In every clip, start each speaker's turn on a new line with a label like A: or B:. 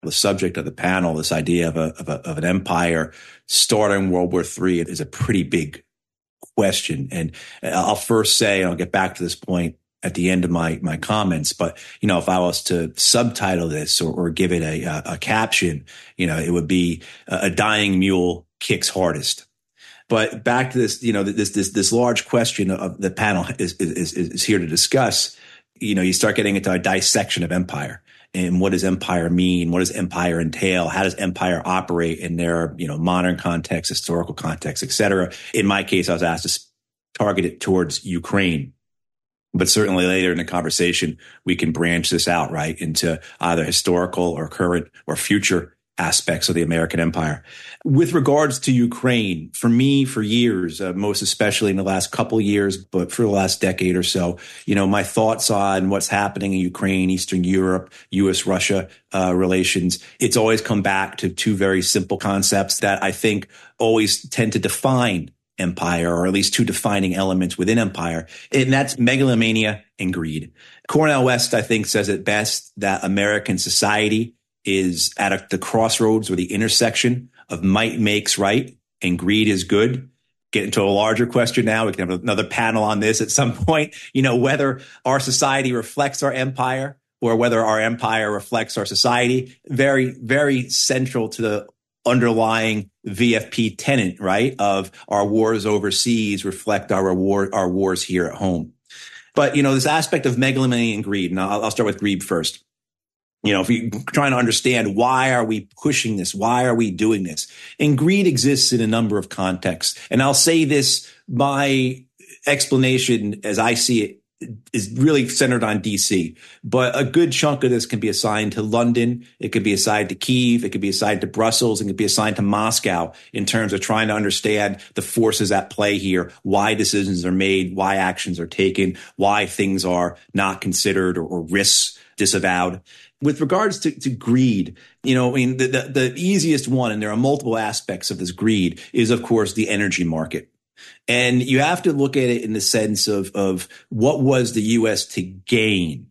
A: the subject of the panel, this idea of an empire starting World War III is a pretty big question. And I'll first say, and I'll get back to this point at the end of my comments, but, if I was to subtitle this or give it a caption, it would be a dying mule kicks hardest. But back to this, this large question of the panel is here to discuss. You start getting into a dissection of empire. And what does empire mean? What does empire entail? How does empire operate in their, modern context, historical context, et cetera? In my case, I was asked to target it towards Ukraine. But certainly later in the conversation, we can branch this out, right, into either historical or current or future aspects of the American empire. With regards to Ukraine, for me, for years, most especially in the last couple of years, but for the last decade or so, my thoughts on what's happening in Ukraine, Eastern Europe, U.S.-Russia relations, it's always come back to two very simple concepts that I think always tend to define empire, or at least two defining elements within empire, and that's megalomania and greed. Cornel West, I think, says it best that American society is at the crossroads or the intersection of might makes right and greed is good. Get into a larger question now. We can have another panel on this at some point, whether our society reflects our empire or whether our empire reflects our society. Very, very central to the underlying VFP tenet, right, of our wars overseas reflect our wars here at home. But, this aspect of megalomania and greed, and I'll start with greed first. If you're trying to understand why are we pushing this? Why are we doing this? And greed exists in a number of contexts. And I'll say this, my explanation as I see it is really centered on DC, but a good chunk of this can be assigned to London. It could be assigned to Kyiv. It could be assigned to Brussels. It could be assigned to Moscow in terms of trying to understand the forces at play here, why decisions are made, why actions are taken, why things are not considered or risks disavowed. With regards to greed, the easiest one, and there are multiple aspects of this greed, is, of course, the energy market. And you have to look at it in the sense of what was the U.S. to gain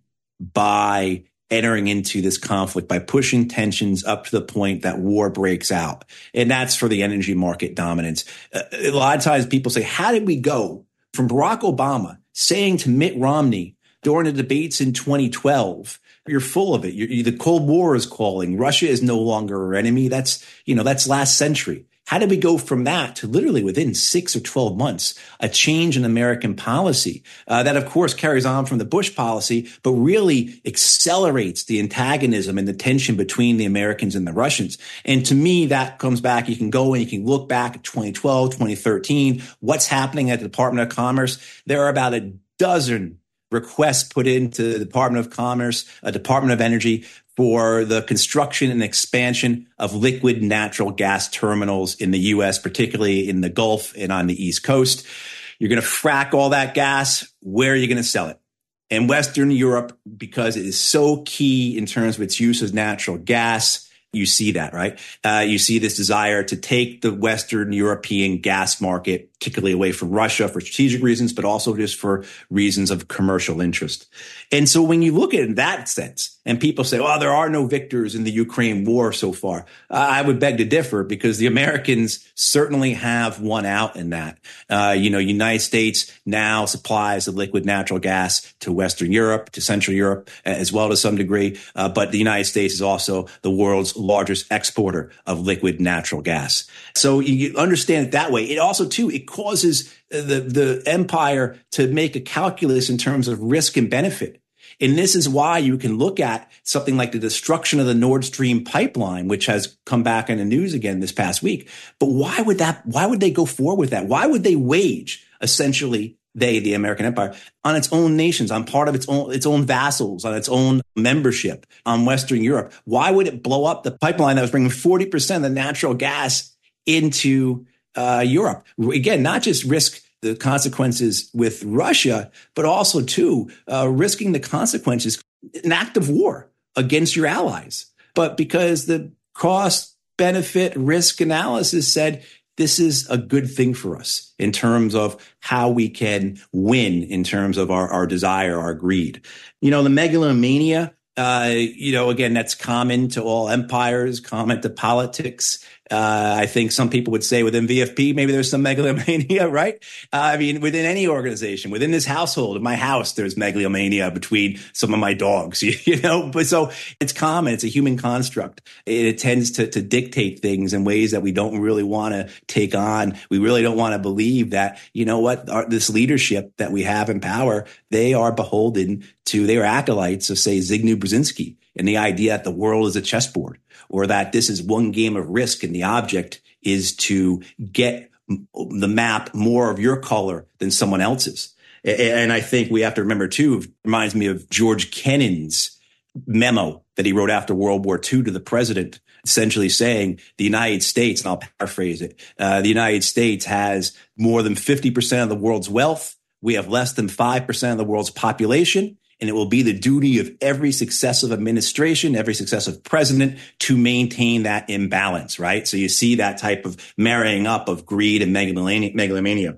A: by entering into this conflict, by pushing tensions up to the point that war breaks out. And that's for the energy market dominance. A lot of times people say, how did we go from Barack Obama saying to Mitt Romney during the debates in 2012, you're full of it. The Cold War is calling. Russia is no longer our enemy. That's last century. How did we go from that to literally within 6 or 12 months, a change in American policy that, of course, carries on from the Bush policy, but really accelerates the antagonism and the tension between the Americans and the Russians? And to me, that comes back. You can go and you can look back at 2012, 2013, what's happening at the Department of Commerce. There are about a dozen requests put into the Department of Commerce, Department of Energy, for the construction and expansion of liquid natural gas terminals in the U.S., particularly in the Gulf and on the East Coast. You're going to frack all that gas. Where are you going to sell it? In Western Europe, because it is so key in terms of its use as natural gas, you see that, right? You see this desire to take the Western European gas market, particularly away from Russia for strategic reasons, but also just for reasons of commercial interest. And so when you look at it in that sense, and people say, oh, there are no victors in the Ukraine war so far, I would beg to differ, because the Americans certainly have won out in that. United States now supplies the liquid natural gas to Western Europe, to Central Europe as well to some degree. But the United States is also the world's largest exporter of liquid natural gas. So you understand it that way. It also, too, it causes the empire to make a calculus in terms of risk and benefit. And this is why you can look at something like the destruction of the Nord Stream pipeline, which has come back in the news again this past week. But why would they go forward with that? Why would they wage, essentially, the American empire, on its own nations, on part of its own vassals, on its own membership, on Western Europe? Why would it blow up the pipeline that was bringing 40% of the natural gas into Europe? Again, not just risk the consequences with Russia, but also, too, risking the consequences, an act of war against your allies. But because the cost-benefit risk analysis said this is a good thing for us in terms of how we can win in terms of our desire, our greed. The megalomania Again, that's common to all empires, common to politics. I think some people would say within VFP, maybe there's some megalomania, right? Within any organization, within this household, in my house, there's megalomania between some of my dogs, but so it's common. It's a human construct. It tends to dictate things in ways that we don't really want to take on. We really don't want to believe that, this leadership that we have in power, they are beholden to, they are acolytes of, say, Zygmunt Brzezinski and the idea that the world is a chessboard, or that this is one game of Risk and the object is to get the map more of your color than someone else's. And I think we have to remember, too, it reminds me of George Kennan's memo that he wrote after World War II to the president, essentially saying the United States, and I'll paraphrase it, the United States has more than 50% of the world's wealth. We have less than 5% of the world's population. And it will be the duty of every successive administration, every successive president to maintain that imbalance, right? So you see that type of marrying up of greed and megalomania.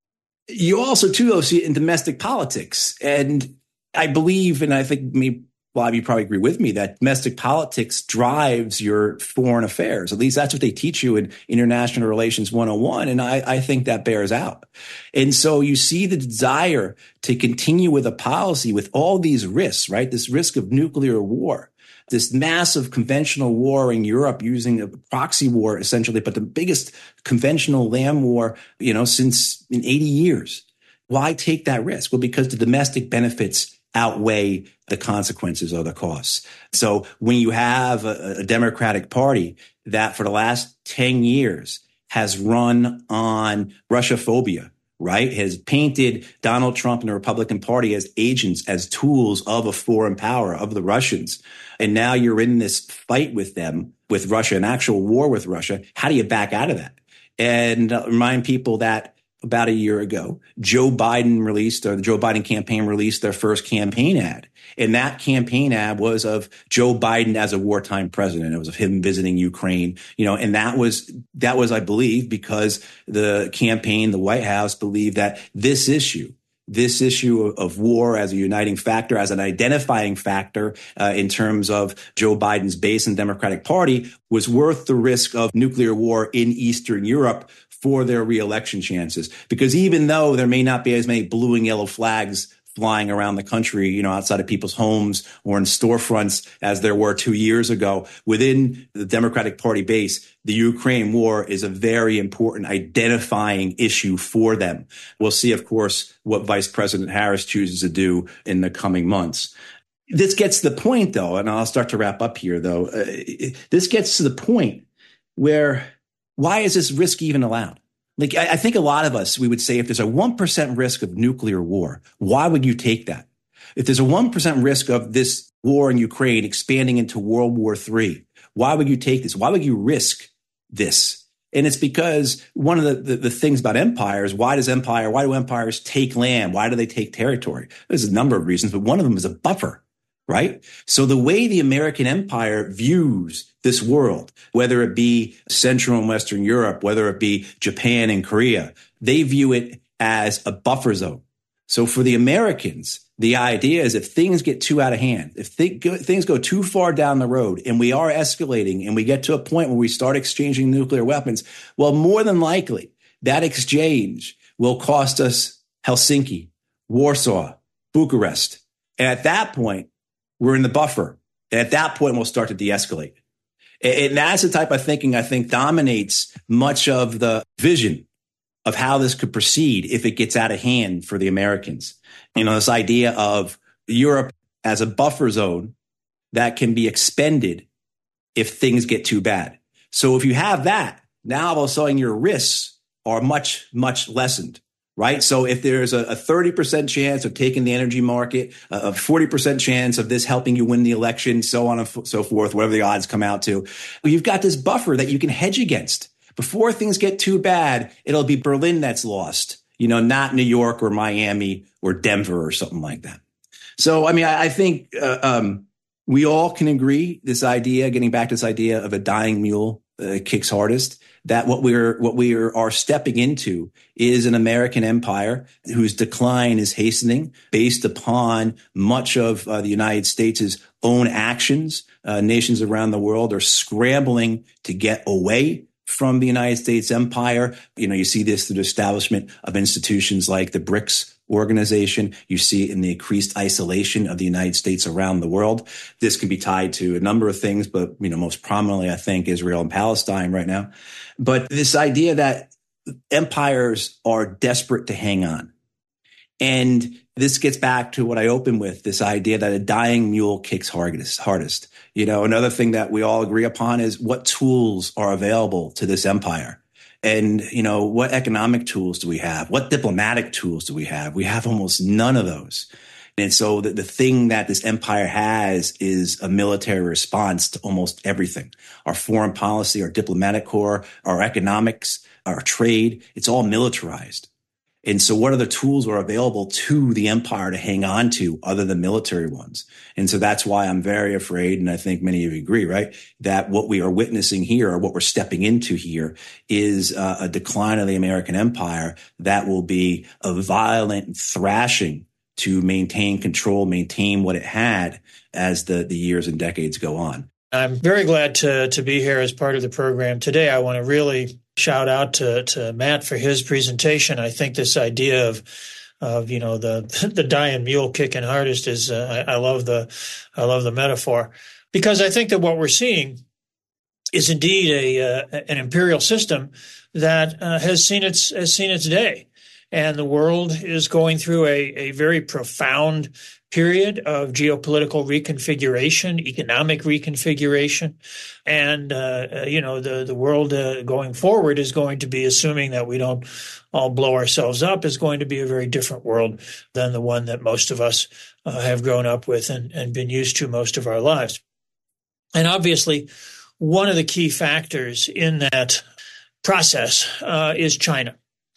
A: You also, too, though, see it in domestic politics. And I believe, and I think a lot of you probably agree with me, that domestic politics drives your foreign affairs. At least that's what they teach you in International Relations 101. And I think that bears out. And so you see the desire to continue with a policy with all these risks, right? This risk of nuclear war, this massive conventional war in Europe using a proxy war, essentially, but the biggest conventional land war, since in 80 years. Why take that risk? Well, because the domestic benefits outweigh the consequences or the costs. So when you have a Democratic Party that for the last 10 years has run on Russophobia, right, has painted Donald Trump and the Republican Party as agents, as tools of a foreign power, of the Russians, and now you're in this fight with them, with Russia, an actual war with Russia, how do you back out of that? And remind people that about a year ago, the Joe Biden campaign released their first campaign ad. And that campaign ad was of Joe Biden as a wartime president. It was of him visiting Ukraine, and that was, I believe, because the campaign, the White House believed that this issue of war as a uniting factor, as an identifying factor in terms of Joe Biden's base and Democratic Party was worth the risk of nuclear war in Eastern Europe for their reelection chances. Because even though there may not be as many blue and yellow flags flying around the country, outside of people's homes or in storefronts as there were 2 years ago, within the Democratic Party base, the Ukraine war is a very important identifying issue for them. We'll see, of course, what Vice President Harris chooses to do in the coming months. This gets to the point, though, and I'll start to wrap up here, though. This gets to the point where why is this risk even allowed? Like, I think a lot of us, we would say if there's a 1% risk of nuclear war, why would you take that? If there's a 1% risk of this war in Ukraine expanding into World War III, why would you take this? Why would you risk this? And it's because one of the things about empires, why do empires take land? Why do they take territory? There's a number of reasons, but one of them is a buffer, right? So the way the American empire views this world, whether it be Central and Western Europe, whether it be Japan and Korea, they view it as a buffer zone. So for the Americans, the idea is if things get too out of hand, if things go too far down the road and we are escalating and we get to a point where we start exchanging nuclear weapons, well, more than likely that exchange will cost us Helsinki, Warsaw, Bucharest. And at that point, we're in the buffer. And at that point, we'll start to de-escalate. And that's the type of thinking I think dominates much of the vision of how this could proceed if it gets out of hand for the Americans. This idea of Europe as a buffer zone that can be expended if things get too bad. So if you have that, now all of a sudden your risks are much, much lessened. Right. So if there's a 30% chance of taking the energy market, a 40% chance of this helping you win the election, so on and so forth, whatever the odds come out to, well, you've got this buffer that you can hedge against. Before things get too bad, it'll be Berlin that's lost, not New York or Miami or Denver or something like that. So, I think we all can agree getting back to this idea of a dying mule kicks hardest, that what we are stepping into is an American empire whose decline is hastening based upon much of the United States' own actions. Nations around the world are scrambling to get away from the United States empire. You see this through the establishment of institutions like the BRICS organization. You see it in the increased isolation of the United States around the world. This can be tied to a number of things, but most prominently, I think, Israel and Palestine right now. But this idea that empires are desperate to hang on. And this gets back to what I opened with, this idea that a dying mule kicks hardest. Another thing that we all agree upon is what tools are available to this empire. And, what economic tools do we have? What diplomatic tools do we have? We have almost none of those. And so the thing that this empire has is a military response to almost everything. Our foreign policy, our diplomatic corps, our economics, our trade, it's all militarized. And so what other tools are available to the empire to hang on to other than military ones? And so that's why I'm very afraid, and I think many of you agree, right, that what we are witnessing here, or what we're stepping into here, is a decline of the American empire that will be a violent thrashing to maintain control, maintain what it had as the years and decades go on.
B: I'm very glad to be here as part of the program today. I want to really shout out to Matt for his presentation. I think this idea of the dying mule kicking hardest is I love the metaphor, because I think that what we're seeing is indeed an imperial system that has seen its day, and the world is going through a very profound period of geopolitical reconfiguration, economic reconfiguration. And, the world going forward is going to be, assuming that we don't all blow ourselves up, is going to be a very different world than the one that most of us have grown up with and been used to most of our lives. And obviously, one of the key factors in that process is China.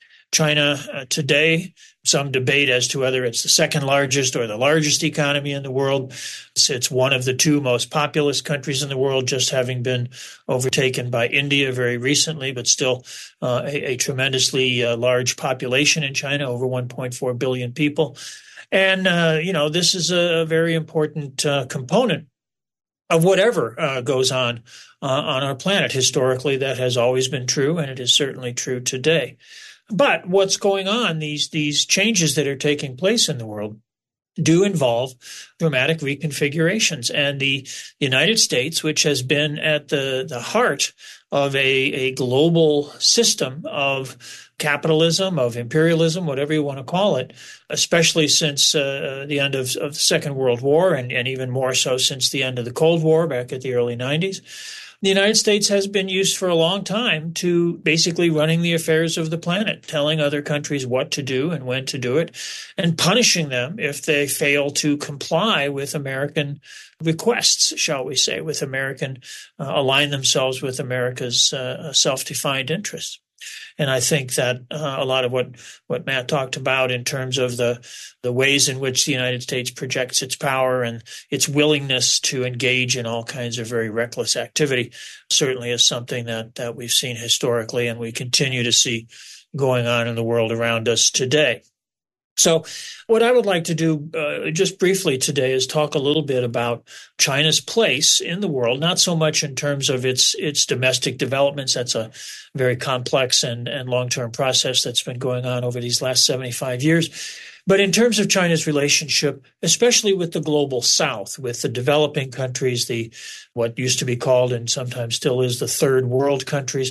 B: China today, some debate as to whether it's the second largest or the largest economy in the world. It's one of the two most populous countries in the world, just having been overtaken by India very recently, but still a tremendously large population in China, over 1.4 billion people. And, this is a very important component of whatever goes on our planet. Historically, that has always been true, and it is certainly true today. But what's going on, these changes that are taking place in the world, do involve dramatic reconfigurations. And the United States, which has been at the heart of a global system of capitalism, of imperialism, whatever you want to call it, especially since the end of the Second World War, and even more so since the end of the Cold War back at the early 90s. The United States has been used for a long time to basically running the affairs of the planet, telling other countries what to do and when to do it, and punishing them if they fail to comply with American requests, shall we say, with align themselves with America's self-defined interests. And I think that a lot of what Matt talked about in terms of the ways in which the United States projects its power and its willingness to engage in all kinds of very reckless activity certainly is something that we've seen historically, and we continue to see going on in the world around us today. So what I would like to do just briefly today is talk a little bit about China's place in the world, not so much in terms of its domestic developments. That's a very complex and long-term process that's been going on over these last 75 years. But in terms of China's relationship, especially with the global South, with the developing countries, what used to be called and sometimes still is the third world countries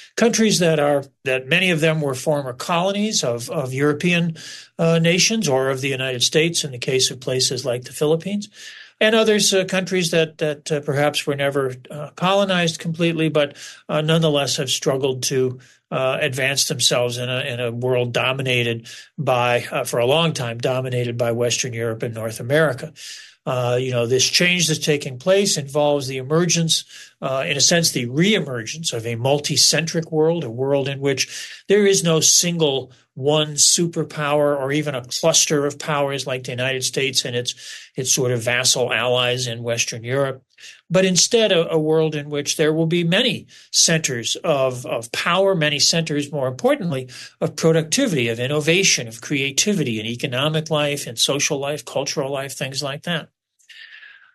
B: that many of them were former colonies of European nations or of the United States in the case of places like the Philippines, and others, countries that perhaps were never colonized completely, but nonetheless have struggled to advance themselves in a world dominated for a long time, dominated by Western Europe and North America. This change that's taking place involves the emergence, in a sense, the reemergence of a multi-centric world, a world in which there is no single one superpower or even a cluster of powers like the United States and its sort of vassal allies in Western Europe, but instead a world in which there will be many centers of power, many centers, more importantly, of productivity, of innovation, of creativity in economic life, in social life, cultural life, things like that.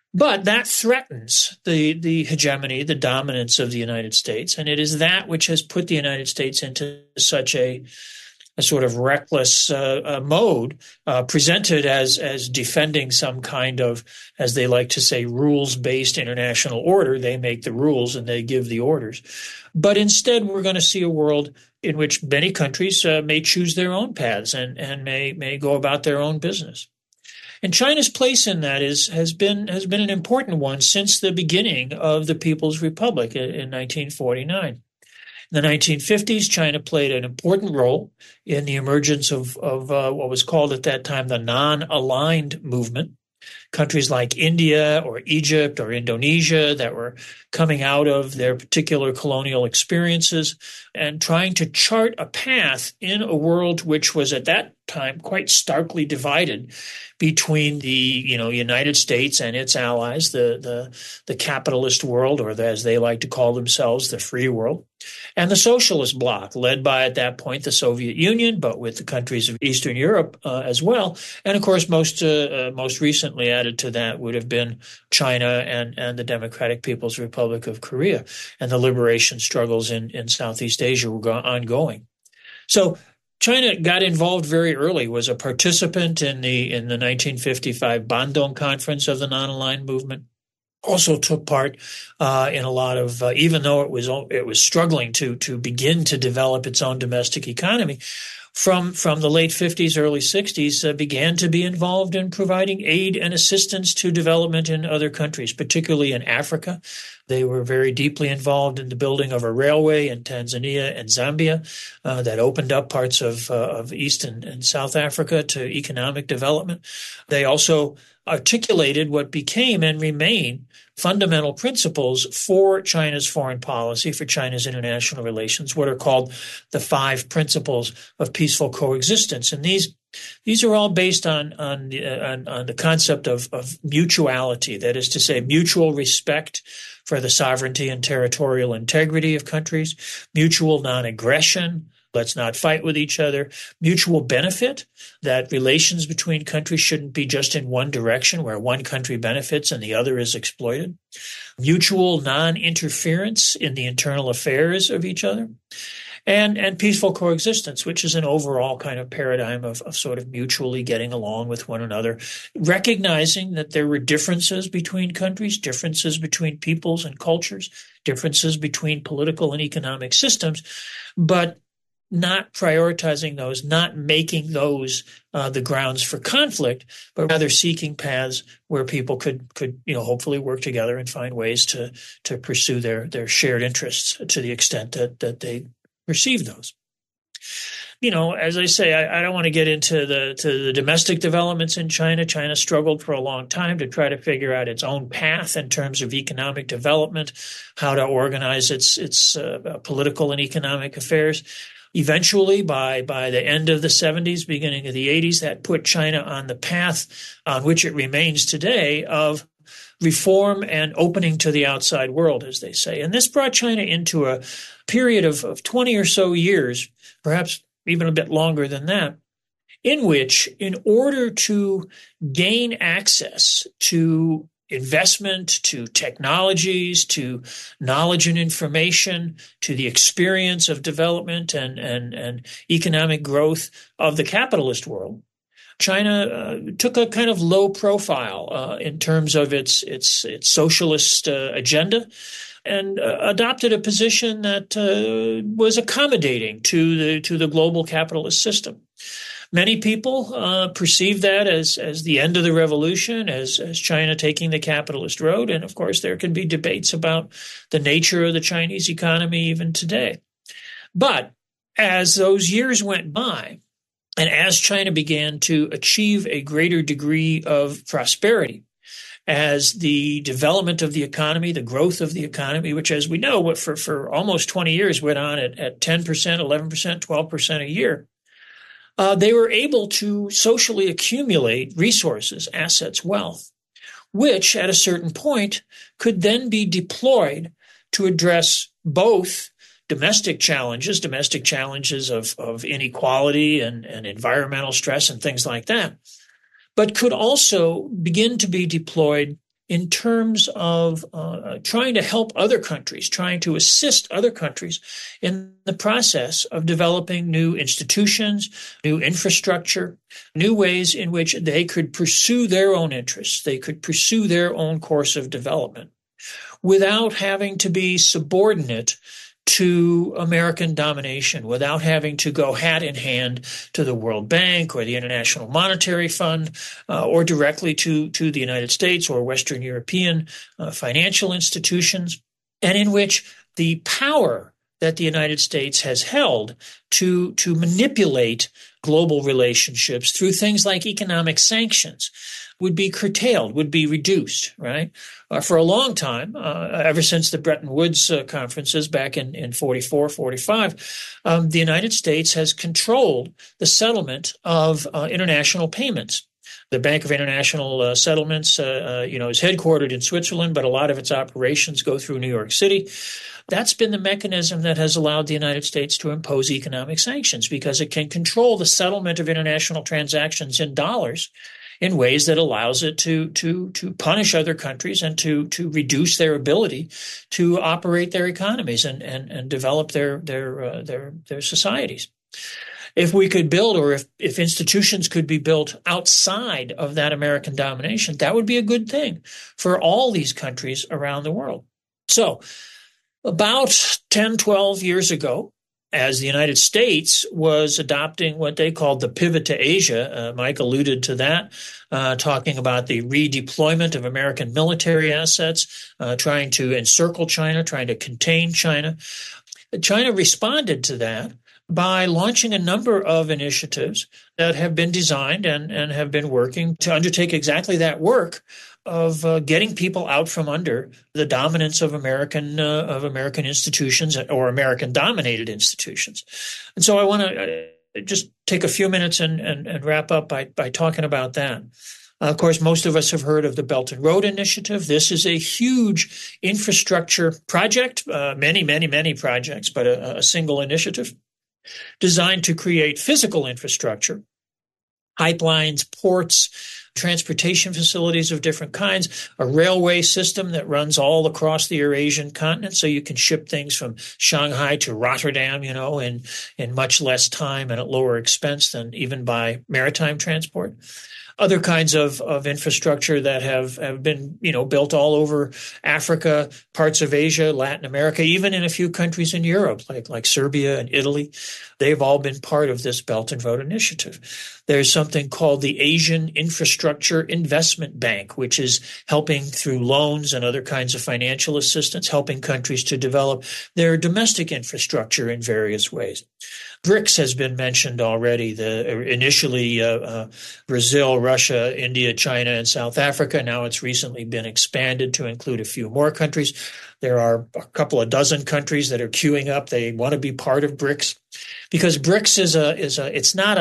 B: But that threatens the hegemony, the dominance of the United States. And it is that which has put the United States into such a sort of reckless mode, presented as defending some kind of, as they like to say, rules-based international order. They make the rules and they give the orders. But instead, we're going to see a world in which many countries may choose their own paths and may go about their own business. And China's place in that has been an important one since the beginning of the People's Republic in 1949. In the 1950s, China played an important role in the emergence of what was called at that time the non-aligned movement. Countries like India or Egypt or Indonesia that were coming out of their particular colonial experiences and trying to chart a path in a world which was at that time quite starkly divided between the United States and its allies, the capitalist world, or as they like to call themselves, the free world, and the socialist bloc, led by at that point the Soviet Union, but with the countries of Eastern Europe as well. And of course, most recently added to that would have been China and the Democratic People's Republic of Korea, and the liberation struggles in Southeast Asia were ongoing. So China got involved very early, was a participant in the 1955 Bandung Conference of the non-aligned movement. Also took part in a lot of, even though it was struggling to begin to develop its own domestic economy, from the late 50s, early 60s, began to be involved in providing aid and assistance to development in other countries, particularly in Africa. They were very deeply involved in the building of a railway in Tanzania and Zambia that opened up parts of East and South Africa to economic development. They also articulated what became and remain fundamental principles for China's foreign policy, for China's international relations, what are called the 5 principles of peaceful coexistence. And these are all based on the concept of mutuality, that is to say, mutual respect for the sovereignty and territorial integrity of countries, mutual non-aggression, let's not fight with each other, mutual benefit, that relations between countries shouldn't be just in one direction where one country benefits and the other is exploited, mutual non-interference in the internal affairs of each other, and peaceful coexistence, which is an overall kind of paradigm of sort of mutually getting along with one another, recognizing that there were differences between countries, differences between peoples and cultures, differences between political and economic systems, but not prioritizing those, not making those the grounds for conflict, but rather seeking paths where people could hopefully work together and find ways to pursue their shared interests to the extent that they perceive those. As I say, I don't want to get into the domestic developments in China. China struggled for a long time to try to figure out its own path in terms of economic development, how to organize its political and economic affairs. Eventually, by the end of the 70s, beginning of the 80s, that put China on the path on which it remains today of reform and opening to the outside world, as they say. And this brought China into a period of 20 or so years, perhaps even a bit longer than that, in which, in order to gain access to investment, to technologies, to knowledge and information, to the experience of development and economic growth of the capitalist world, China took a kind of low profile in terms of its socialist agenda, and adopted a position that was accommodating to the global capitalist system. Many people perceive that as the end of the revolution, as China taking the capitalist road. And of course, there can be debates about the nature of the Chinese economy even today. But as those years went by, and as China began to achieve a greater degree of prosperity, as the development of the economy, the growth of the economy, which, as we know, for almost 20 years went on at 10%, 11%, 12% a year, they were able to socially accumulate resources, assets, wealth, which at a certain point could then be deployed to address both domestic challenges of inequality and environmental stress and things like that, but could also begin to be deployed in terms of trying to help other countries, trying to assist other countries in the process of developing new institutions, new infrastructure, new ways in which they could pursue their own interests, they could pursue their own course of development without having to be subordinate to American domination, without having to go hat in hand to the World Bank or the International Monetary Fund or directly to the United States or Western European financial institutions, and in which the power that the United States has held to manipulate global relationships through things like economic sanctions would be curtailed, would be reduced, right? For a long time, ever since the Bretton Woods conferences back in 44, 45, the United States has controlled the settlement of international payments. The Bank of International Settlements, is headquartered in Switzerland, but a lot of its operations go through New York City. That's been the mechanism that has allowed the United States to impose economic sanctions because it can control the settlement of international transactions in dollars in ways that allows it to punish other countries and to reduce their ability to operate their economies and develop their societies. If we could build, or if institutions could be built outside of that American domination, that would be a good thing for all these countries around the world. So about 10, 12 years ago, as the United States was adopting what they called the pivot to Asia, Mike alluded to that, talking about the redeployment of American military assets, trying to encircle China, trying to contain China. China responded to that by launching a number of initiatives that have been designed and have been working to undertake exactly that work of getting people out from under the dominance of American institutions or American-dominated institutions. And so I want to just take a few minutes and wrap up by talking about that. Of course, most of us have heard of the Belt and Road Initiative. This is a huge infrastructure project, many projects, but a single initiative designed to create physical infrastructure, pipelines, ports, transportation facilities of different kinds, a railway system that runs all across the Eurasian continent so you can ship things from Shanghai to Rotterdam, in much less time and at lower expense than even by maritime transport. Other kinds of infrastructure that have been, built all over Africa, parts of Asia, Latin America, even in a few countries in Europe, like Serbia and Italy. They've all been part of this Belt and Road Initiative. There's something called the Asian Infrastructure Investment Bank, which is helping through loans and other kinds of financial assistance, helping countries to develop their domestic infrastructure in various ways. BRICS has been mentioned already. Initially Brazil, Russia, India, China, and South Africa. Now it's recently been expanded to include a few more countries. There are a couple of dozen countries that are queuing up. They want to be part of BRICS because BRICS it's not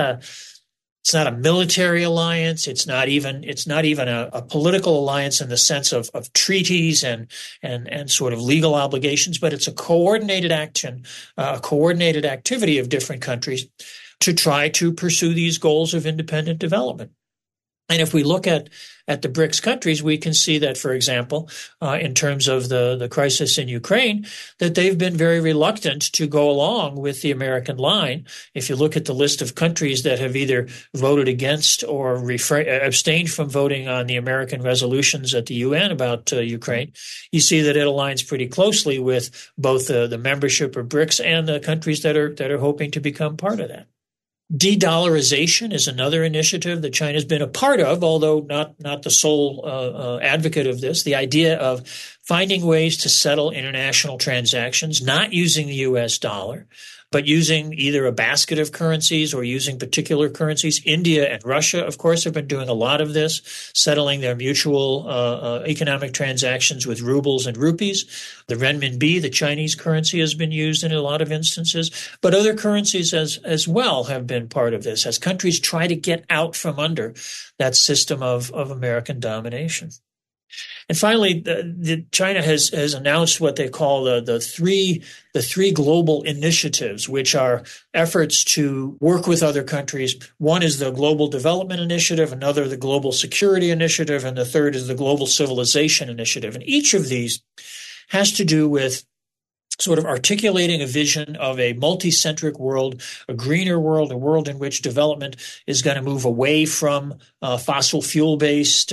B: a military alliance. It's not even a political alliance in the sense of treaties and sort of legal obligations, but it's a coordinated action, a coordinated activity of different countries to try to pursue these goals of independent development. And if we look at the BRICS countries, we can see that, for example, in terms of the crisis in Ukraine, that they've been very reluctant to go along with the American line. If you look at the list of countries that have either voted against or abstained from voting on the American resolutions at the UN about Ukraine, you see that it aligns pretty closely with both the membership of BRICS and the countries that are hoping to become part of that. De-dollarization is another initiative that China's been a part of, although not the sole advocate of this. The idea of finding ways to settle international transactions, not using the U.S. dollar, but using either a basket of currencies or using particular currencies. India and Russia, of course, have been doing a lot of this, settling their mutual economic transactions with rubles and rupees. The renminbi, the Chinese currency, has been used in a lot of instances, but other currencies as well have been part of this as countries try to get out from under that system of American domination. And finally, China has announced what they call the three global initiatives, which are efforts to work with other countries. One is the Global Development Initiative, another the Global Security Initiative, and the third is the Global Civilization Initiative. And each of these has to do with sort of articulating a vision of a multi-centric world, a greener world, a world in which development is going to move away from fossil fuel-based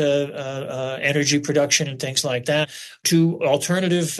B: energy production and things like that to alternative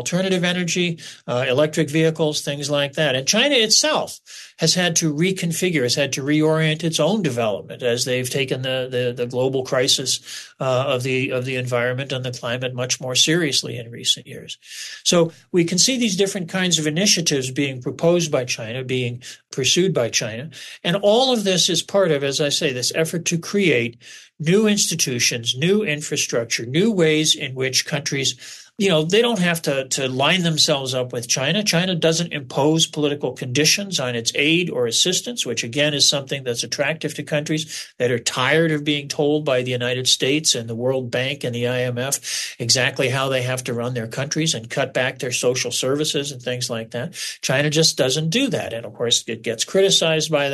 B: energy, electric vehicles, things like that. And China itself has had to reconfigure, has had to reorient its own development as they've taken the global crisis of the environment and the climate much more seriously in recent years. So we can see these different kinds of initiatives being proposed by China, being pursued by China. And all of this is part of, as I say, this effort to create new institutions, new infrastructure, new ways in which countries, they don't have to line themselves up with China. China doesn't impose political conditions on its aid or assistance, which again is something that's attractive to countries that are tired of being told by the United States and the World Bank and the IMF exactly how they have to run their countries and cut back their social services and things like that. China just doesn't do that. And of course, it gets criticized by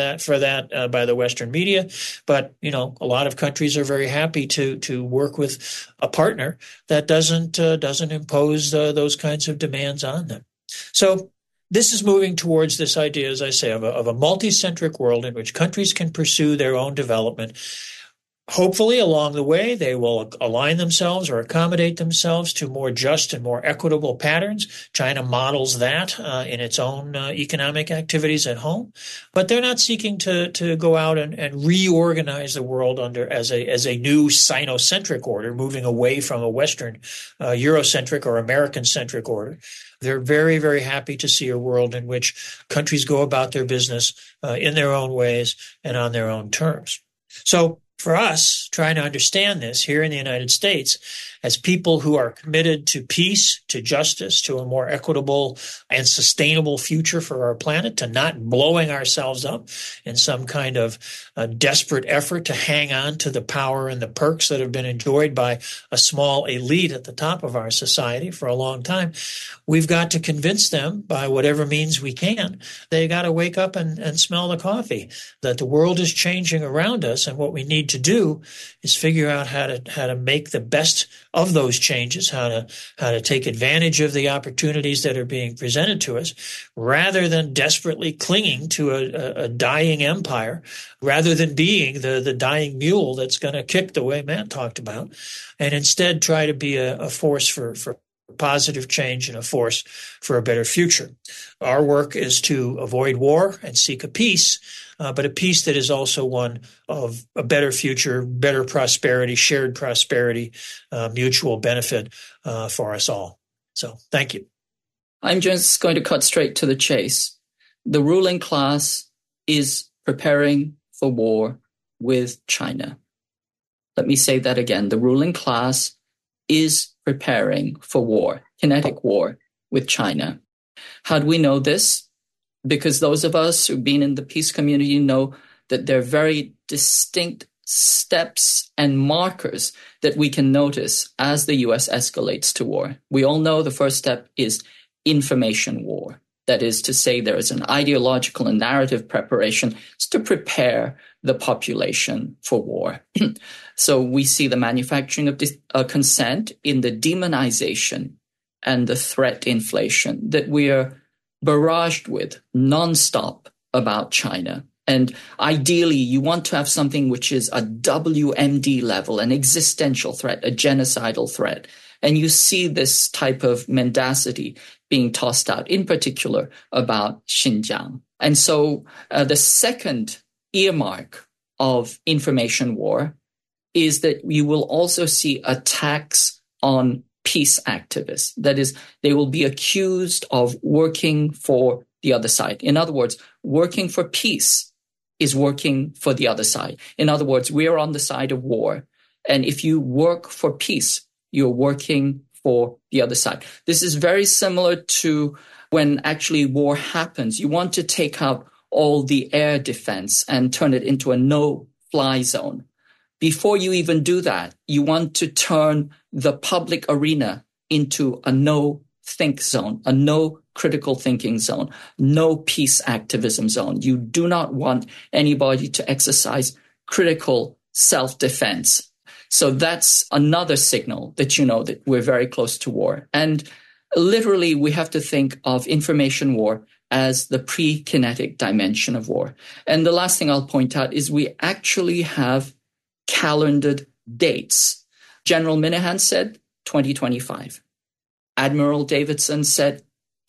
B: the Western media. But, a lot of countries are very happy to work with a partner that doesn't impose those kinds of demands on them. So this is moving towards this idea, as I say, of a multi-centric world in which countries can pursue their own development. Hopefully, along the way, they will align themselves or accommodate themselves to more just and more equitable patterns. China models that in its own economic activities at home. But they're not seeking to go out and reorganize the world as a new Sino-centric order, moving away from a Western Eurocentric or American-centric order. They're very, very happy to see a world in which countries go about their business in their own ways and on their own terms. So for us, trying to understand this here in the United States, as people who are committed to peace, to justice, to a more equitable and sustainable future for our planet, to not blowing ourselves up in some kind of desperate effort to hang on to the power and the perks that have been enjoyed by a small elite at the top of our society for a long time, we've got to convince them by whatever means we can. They got to wake up and smell the coffee, that the world is changing around us, and what we need to do is figure out how to make the best of those changes, how to take advantage of the opportunities that are being presented to us, rather than desperately clinging to a dying empire, rather than being the dying mule that's going to kick the way Matt talked about, and instead try to be a force for positive change and a force for a better future. Our work is to avoid war and seek a peace, but a peace that is also one of a better future, better prosperity, shared prosperity, mutual benefit for us all. So thank you.
C: I'm just going to cut straight to the chase. The ruling class is preparing for war with China. Let me say that again. The ruling class is preparing for war, kinetic war with China. How do we know this? Because those of us who've been in the peace community know that there are very distinct steps and markers that we can notice as the U.S. escalates to war. We all know the first step is information war. That is to say, there is an ideological and narrative preparation to prepare the population for war. So we see the manufacturing of consent in the demonization and the threat inflation that we are barraged with nonstop about China. And ideally, you want to have something which is a WMD level, an existential threat, a genocidal threat. And you see this type of mendacity being tossed out, in particular about Xinjiang. And so the second earmark of information war is that you will also see attacks on peace activists. That is, they will be accused of working for the other side. In other words, working for peace is working for the other side. In other words, we are on the side of war. And if you work for peace, you're working for the other side. This is very similar to when actually war happens. You want to take out all the air defense and turn it into a no-fly zone. Before you even do that, you want to turn the public arena into a no-think zone, a no critical thinking zone, no peace activism zone. You do not want anybody to exercise critical self-defense. So that's another signal that you know that we're very close to war. And literally, we have to think of information war as the pre-kinetic dimension of war. And the last thing I'll point out is we actually have calendared dates. General Minahan said 2025. Admiral Davidson said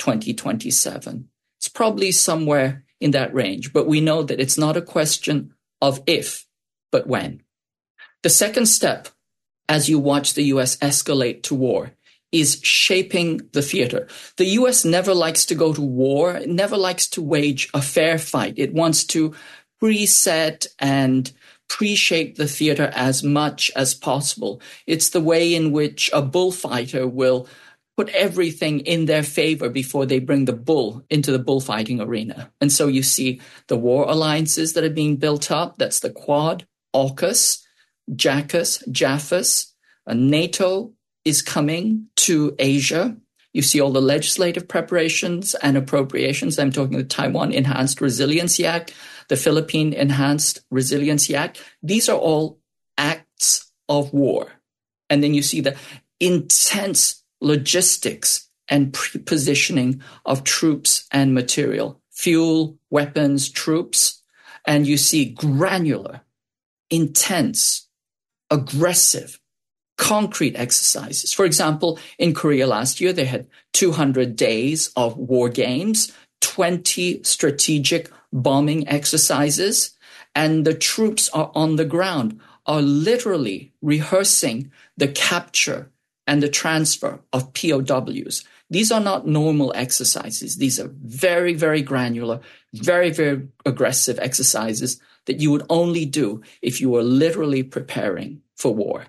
C: 2027. It's probably somewhere in that range, but we know that it's not a question of if, but when. The second step, as you watch the U.S. escalate to war, is shaping the theater. The U.S. never likes to go to war. It never likes to wage a fair fight. It wants to preset and pre-shape the theater as much as possible. It's the way in which a bullfighter will put everything in their favor before they bring the bull into the bullfighting arena. And so you see the war alliances that are being built up. That's the Quad, AUKUS, JACUS, JAFUS. NATO is coming to Asia. You see all the legislative preparations and appropriations. I'm talking the Taiwan Enhanced Resiliency Act, the Philippine Enhanced Resiliency Act. These are all acts of war. And then you see the intense logistics and pre-positioning of troops and material, fuel, weapons, troops. And you see granular, intense, aggressive, concrete exercises. For example, in Korea last year, they had 200 days of war games, 20 strategic bombing exercises, and the troops are on the ground, are literally rehearsing the capture and the transfer of POWs. These are not normal exercises. These are very, very granular, very, very aggressive exercises that you would only do if you were literally preparing for war.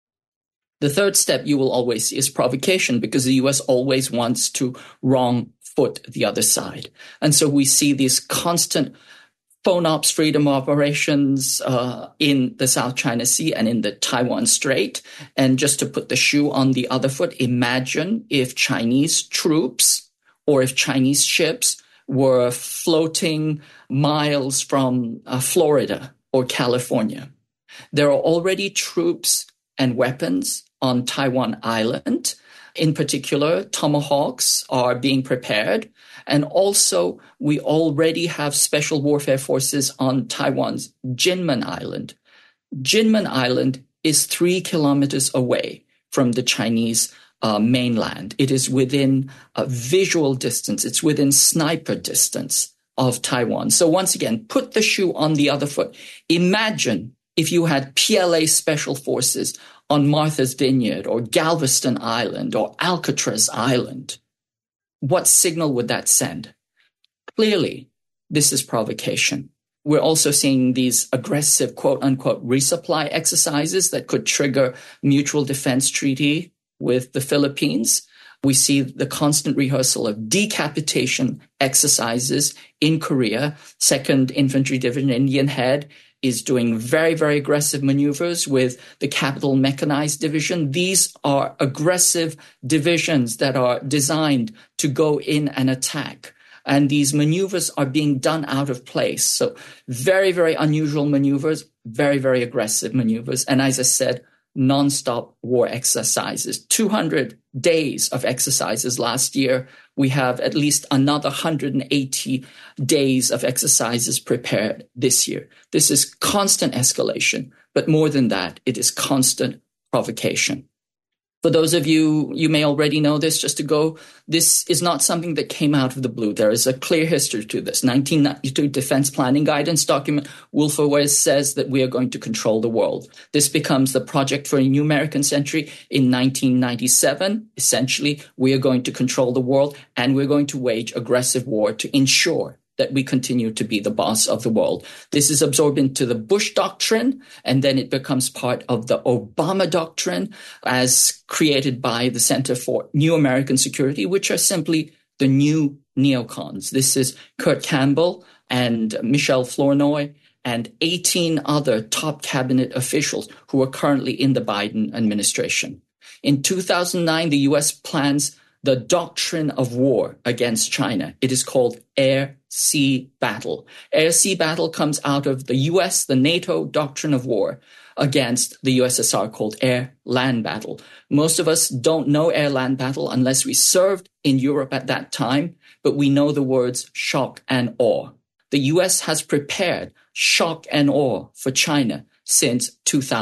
C: The third step you will always see is provocation, because the U.S. always wants to wrong foot the other side. And so we see these constant phone ops freedom operations in the South China Sea and in the Taiwan Strait. And just to put the shoe on the other foot, imagine if Chinese troops or if Chinese ships were floating miles from Florida or California. There are already troops and weapons on Taiwan Island. In particular, Tomahawks are being prepared. And also, we already have special warfare forces on Taiwan's Jinmen Island. Jinmen Island is 3 kilometers away from the Chinese mainland. It is within a visual distance. It's within sniper distance of Taiwan. So once again, put the shoe on the other foot. Imagine if you had PLA special forces on Martha's Vineyard or Galveston Island or Alcatraz Island. What signal would that send? Clearly, this is provocation. We're also seeing these aggressive, quote unquote, resupply exercises that could trigger mutual defense treaty with the Philippines. We see the constant rehearsal of decapitation exercises in Korea. 2nd Infantry Division Indian Head is doing very, very aggressive maneuvers with the Capital Mechanized Division. These are aggressive divisions that are designed to go in and attack. And these maneuvers are being done out of place. So very, very unusual maneuvers, very, very aggressive maneuvers. And as I said, nonstop war exercises. 200 days of exercises last year. We have at least another 180 days of exercises prepared this year. This is constant escalation, but more than that, it is constant provocation. For those of you, you may already know this, just to go, this is not something that came out of the blue. There is a clear history to this. 1992 Defense Planning Guidance document, Wolfowitz says that we are going to control the world. This becomes the Project for a New American Century in 1997. Essentially, we are going to control the world and we're going to wage aggressive war to ensure that we continue to be the boss of the world. This is absorbed into the Bush Doctrine, and then it becomes part of the Obama Doctrine as created by the Center for New American Security, which are simply the new neocons. This is Kurt Campbell and Michelle Flournoy and 18 other top cabinet officials who are currently in the Biden administration. In 2009, the U.S. plans the doctrine of war against China. It is called air-sea battle. Air-sea battle comes out of the U.S., the NATO doctrine of war against the USSR called air-land battle. Most of us don't know air-land battle unless we served in Europe at that time, but we know the words shock and awe. The U.S. has prepared shock and awe for China since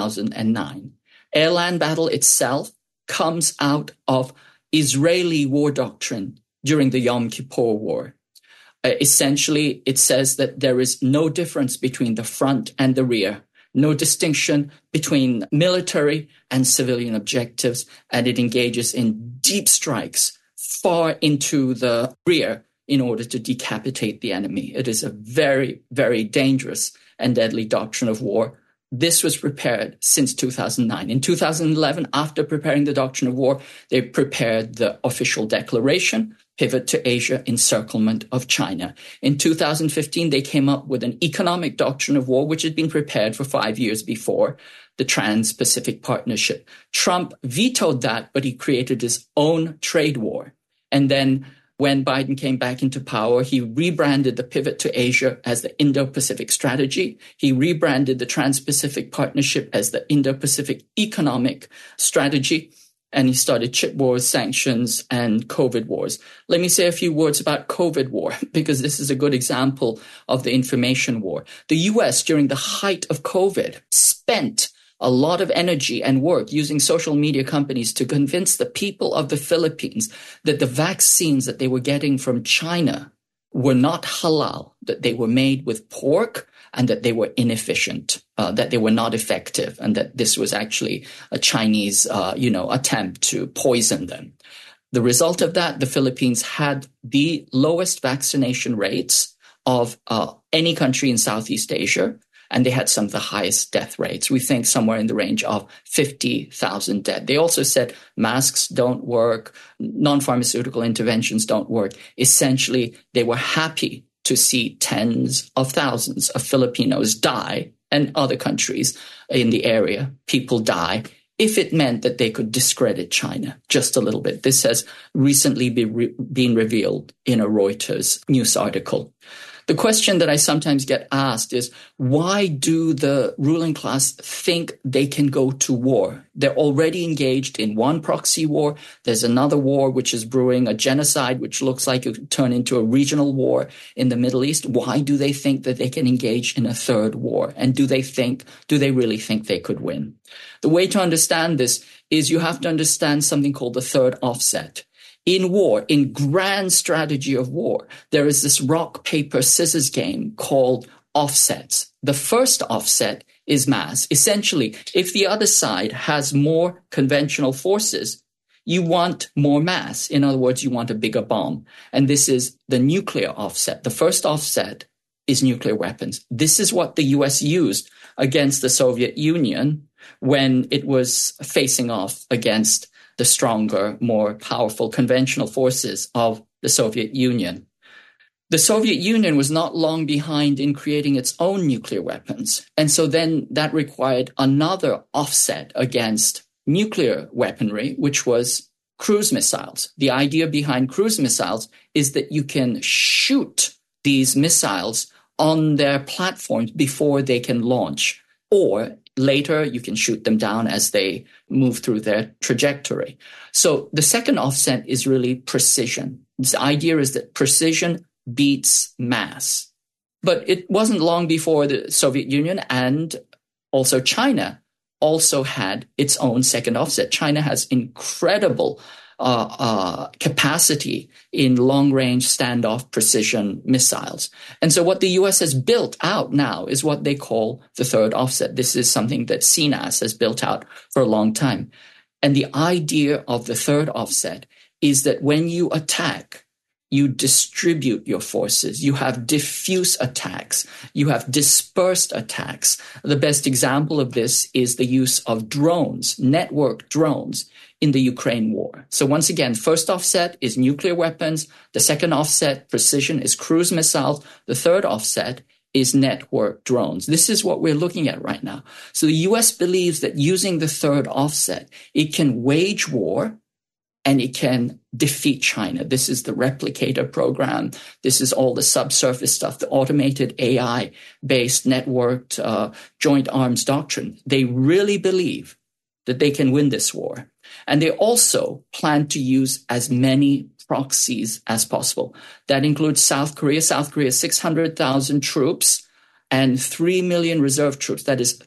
C: 2009. Air-land battle itself comes out of Israeli war doctrine during the Yom Kippur War. Essentially, it says that there is no difference between the front and the rear, no distinction between military and civilian objectives, and it engages in deep strikes far into the rear in order to decapitate the enemy. It is a very, very dangerous and deadly doctrine of war. This was prepared since 2009. In 2011, after preparing the doctrine of war, they prepared the official declaration, Pivot to Asia, Encirclement of China. In 2015, they came up with an economic doctrine of war, which had been prepared for 5 years before, the Trans-Pacific Partnership. Trump vetoed that, but he created his own trade war. And then when Biden came back into power, he rebranded the Pivot to Asia as the Indo-Pacific Strategy. He rebranded the Trans-Pacific Partnership as the Indo-Pacific Economic Strategy. And he started chip wars, sanctions, and COVID wars. Let me say a few words about COVID war, because this is a good example of the information war. The U.S., during the height of COVID, spent a lot of energy and work using social media companies to convince the people of the Philippines that the vaccines that they were getting from China were not halal, that they were made with pork, and that they were inefficient, that they were not effective, and that this was actually a Chinese, attempt to poison them. The result of that, the Philippines had the lowest vaccination rates of any country in Southeast Asia, and they had some of the highest death rates. We think somewhere in the range of 50,000 dead. They also said masks don't work, non-pharmaceutical interventions don't work. Essentially, they were happy to see tens of thousands of Filipinos die, and other countries in the area, people die, if it meant that they could discredit China just a little bit. This has recently been revealed in a Reuters news article. The question that I sometimes get asked is, why do the ruling class think they can go to war? They're already engaged in one proxy war. There's another war which is brewing, a genocide which looks like it could turn into a regional war in the Middle East. Why do they think that they can engage in a third war? And do they really think they could win? The way to understand this is you have to understand something called the third offset. In war, in grand strategy of war, there is this rock, paper, scissors game called offsets. The first offset is mass. Essentially, if the other side has more conventional forces, you want more mass. In other words, you want a bigger bomb. And this is the nuclear offset. The first offset is nuclear weapons. This is what the US used against the Soviet Union when it was facing off against the stronger, more powerful conventional forces of the Soviet Union. The Soviet Union was not long behind in creating its own nuclear weapons. And so then that required another offset against nuclear weaponry, which was cruise missiles. The idea behind cruise missiles is that you can shoot these missiles on their platforms before they can launch, or later, you can shoot them down as they move through their trajectory. So the second offset is really precision. The idea is that precision beats mass. But it wasn't long before the Soviet Union and also China also had its own second offset. China has incredible capacity in long-range standoff precision missiles. And so what the U.S. has built out now is what they call the third offset. This is something that CNAS has built out for a long time. And the idea of the third offset is that when you attack, you distribute your forces. You have diffuse attacks. You have dispersed attacks. The best example of this is the use of drones, network drones, in the Ukraine war. So once again, first offset is nuclear weapons. The second offset, precision, is cruise missiles. The third offset is network drones. This is what we're looking at right now. So the US believes that using the third offset, it can wage war and it can defeat China. This is the replicator program. This is all the subsurface stuff, the automated AI-based networked joint arms doctrine. They really believe that they can win this war. And they also plan to use as many proxies as possible. That includes South Korea. South Korea, 600,000 troops and 3 million reserve troops. That is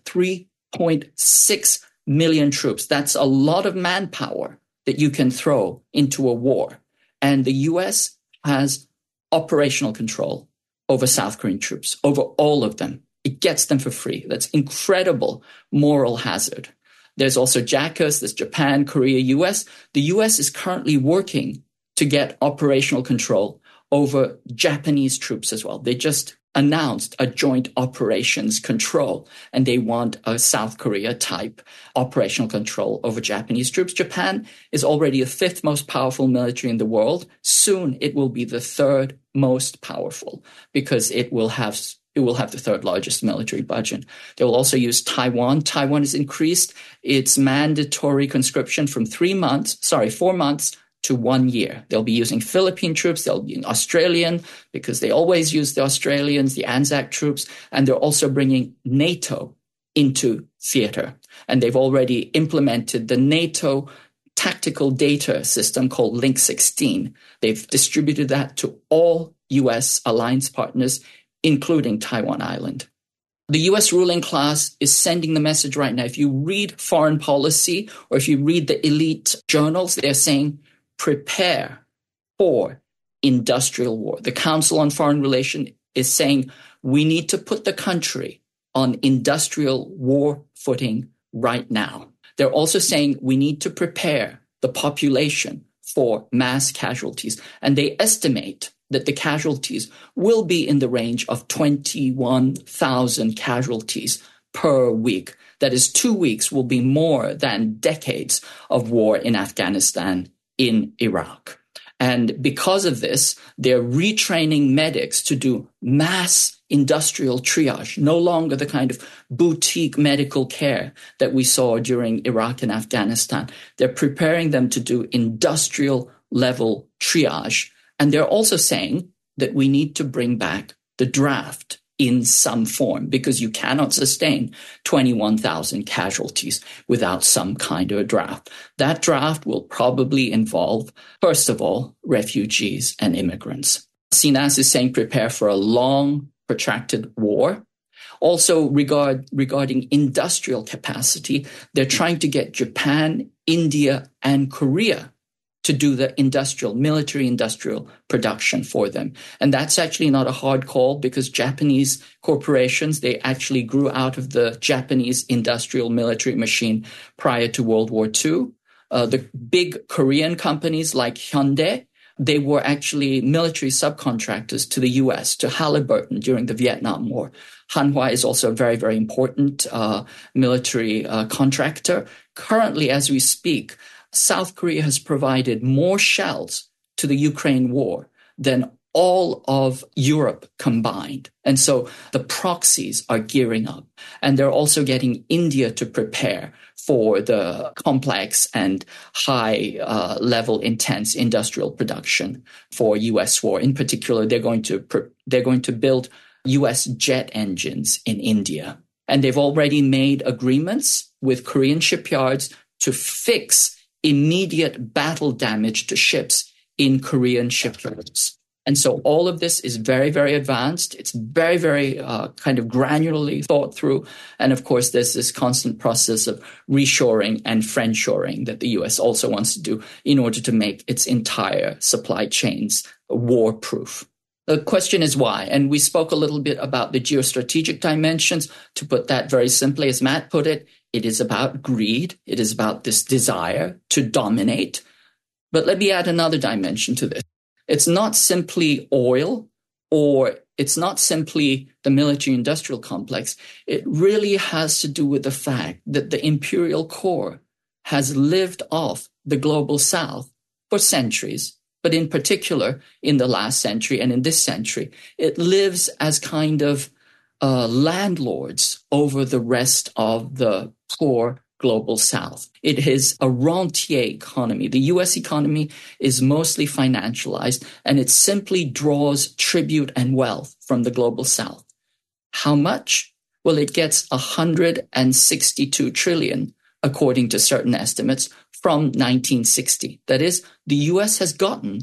C: 3.6 million troops. That's a lot of manpower that you can throw into a war. And the US has operational control over South Korean troops, over all of them. It gets them for free. That's incredible moral hazard. There's also JACUS, there's Japan, Korea, US. The US is currently working to get operational control over Japanese troops as well. They just announced a joint operations control, and they want a South Korea type operational control over Japanese troops. Japan is already the fifth most powerful military in the world. Soon it will be the third most powerful because it will have the third largest military budget. They will also use Taiwan. Taiwan has increased its mandatory conscription from 4 months to 1 year. They'll be using Philippine troops. They'll be Australian because they always use the Australians, the Anzac troops, and they're also bringing NATO into theater. And they've already implemented the NATO tactical data system called Link 16. They've distributed that to all U.S. alliance partners, including Taiwan Island. The U.S. ruling class is sending the message right now. If you read foreign policy or if you read the elite journals, they're saying, prepare for industrial war. The Council on Foreign Relations is saying we need to put the country on industrial war footing right now. They're also saying we need to prepare the population for mass casualties. And they estimate that the casualties will be in the range of 21,000 casualties per week. That is, 2 weeks will be more than decades of war in Afghanistan, in Iraq. And because of this, they're retraining medics to do mass industrial triage, no longer the kind of boutique medical care that we saw during Iraq and Afghanistan. They're preparing them to do industrial level triage. And they're also saying that we need to bring back the draft in some form because you cannot sustain 21,000 casualties without some kind of a draft. That draft will probably involve, first of all, refugees and immigrants. CNAS is saying prepare for a long, protracted war. Also, regarding industrial capacity, they're trying to get Japan, India, and Korea to do the military industrial production for them. And that's actually not a hard call because Japanese corporations, they actually grew out of the Japanese industrial military machine prior to World War II. The big Korean companies like Hyundai, they were actually military subcontractors to the US, to Halliburton during the Vietnam War. Hanwha is also a very, very important military contractor. Currently, as we speak, South Korea has provided more shells to the Ukraine war than all of Europe combined. And so the proxies are gearing up. And they're also getting India to prepare for the complex and high-level intense industrial production for U.S. war. In particular, they're going to build U.S. jet engines in India. And they've already made agreements with Korean shipyards to fix immediate battle damage to ships in Korean shipyards. And so all of this is very, very advanced. It's very, very kind of granularly thought through. And of course, there's this constant process of reshoring and friendshoring that the U.S. also wants to do in order to make its entire supply chains war-proof. The question is why? And we spoke a little bit about the geostrategic dimensions. To put that very simply, as Matt put it, it is about greed. It is about this desire to dominate. But let me add another dimension to this. It's not simply oil, or it's not simply the military-industrial complex. It really has to do with the fact that the imperial core has lived off the global south for centuries. But in particular, in the last century and in this century, it lives as kind of landlords over the rest of the poor global South. It is a rentier economy. The U.S. economy is mostly financialized, and it simply draws tribute and wealth from the global South. How much? Well, it gets 162 trillion, according to certain estimates, from 1960. That is, the U.S. has gotten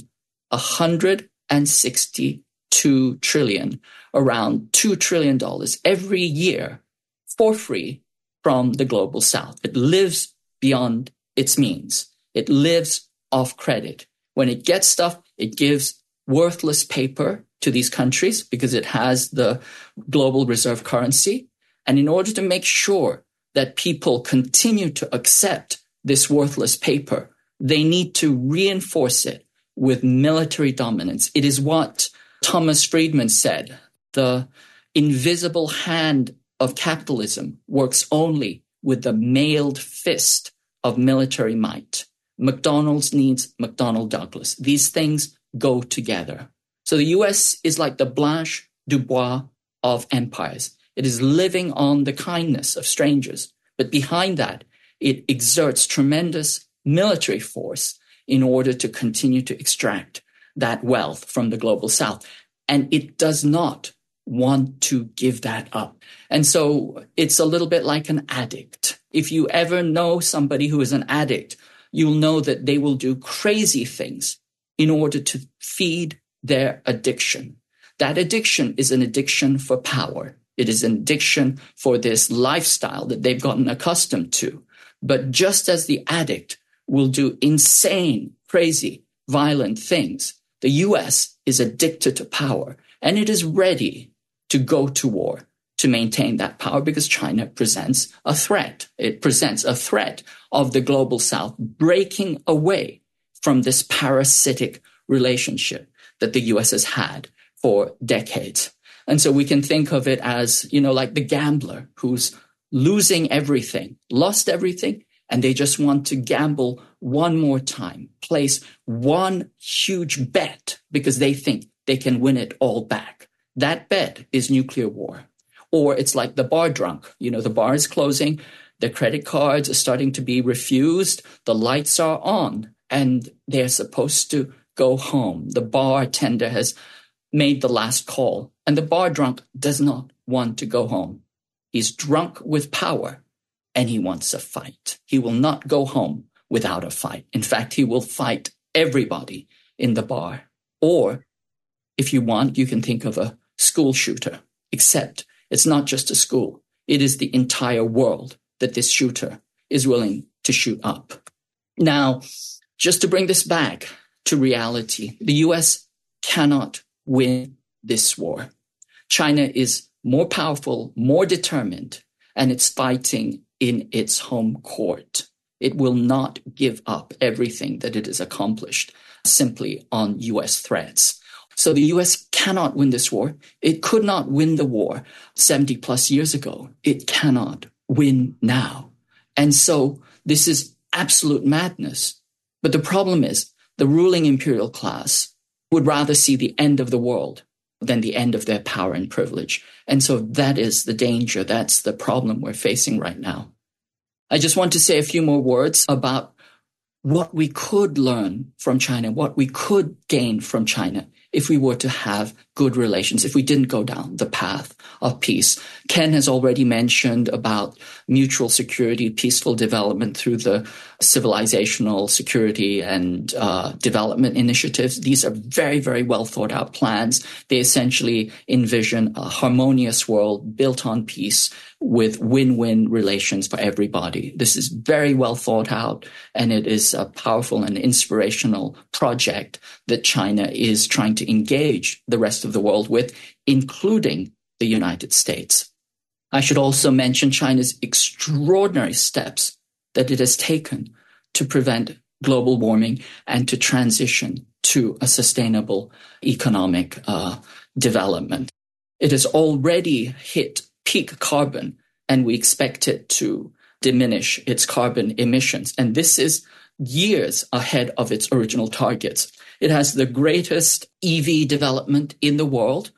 C: 162 trillion, around $2 trillion every year for free from the global South. It lives beyond its means. It lives off credit. When it gets stuff, it gives worthless paper to these countries because it has the global reserve currency. And in order to make sure that people continue to accept this worthless paper, they need to reinforce it with military dominance. It is what Thomas Friedman said: the invisible hand of capitalism works only with the mailed fist of military might. McDonald's needs McDonnell Douglas. These things go together. So the U.S. is like the Blanche Dubois of empires. It is living on the kindness of strangers. But behind that, it exerts tremendous military force in order to continue to extract that wealth from the global South. And it does not want to give that up. And so it's a little bit like an addict. If you ever know somebody who is an addict, you'll know that they will do crazy things in order to feed their addiction. That addiction is an addiction for power. It is an addiction for this lifestyle that they've gotten accustomed to. But just as the addict will do insane, crazy, violent things, the U.S. is addicted to power, and it is ready to go to war to maintain that power because China presents a threat. It presents a threat of the global South breaking away from this parasitic relationship that the U.S. has had for decades. And so we can think of it as, like the gambler who's losing everything, lost everything, and they just want to gamble one more time, place one huge bet because they think they can win it all back. That bet is nuclear war. Or it's like the bar drunk. The bar is closing, the credit cards are starting to be refused, the lights are on, and they're supposed to go home. The bartender has made the last call, and the bar drunk does not want to go home. He's drunk with power, and he wants a fight. He will not go home without a fight. In fact, he will fight everybody in the bar. Or, if you want, you can think of a school shooter, except it's not just a school. It is the entire world that this shooter is willing to shoot up. Now, just to bring this back to reality, the U.S. cannot win this war. China is more powerful, more determined, and it's fighting in its home court. It will not give up everything that it has accomplished simply on U.S. threats. So the U.S. cannot win this war. It could not win the war 70 plus years ago. It cannot win now. And so this is absolute madness. But the problem is the ruling imperial class would rather see the end of the world than the end of their power and privilege. And so that is the danger. That's the problem we're facing right now. I just want to say a few more words about what we could learn from China, what we could gain from China if we were to have good relations, if we didn't go down the path of peace. Ken has already mentioned about mutual security, peaceful development through the civilizational security and development initiatives. These are very, very well thought out plans. They essentially envision a harmonious world built on peace with win-win relations for everybody. This is very well thought out, and it is a powerful and inspirational project that China is trying to engage the rest of the world with, including the United States. I should also mention China's extraordinary steps that it has taken to prevent global warming and to transition to a sustainable economic development. It has already hit peak carbon, and we expect it to diminish its carbon emissions. And this is years ahead of its original targets. It has the greatest EV development in the world.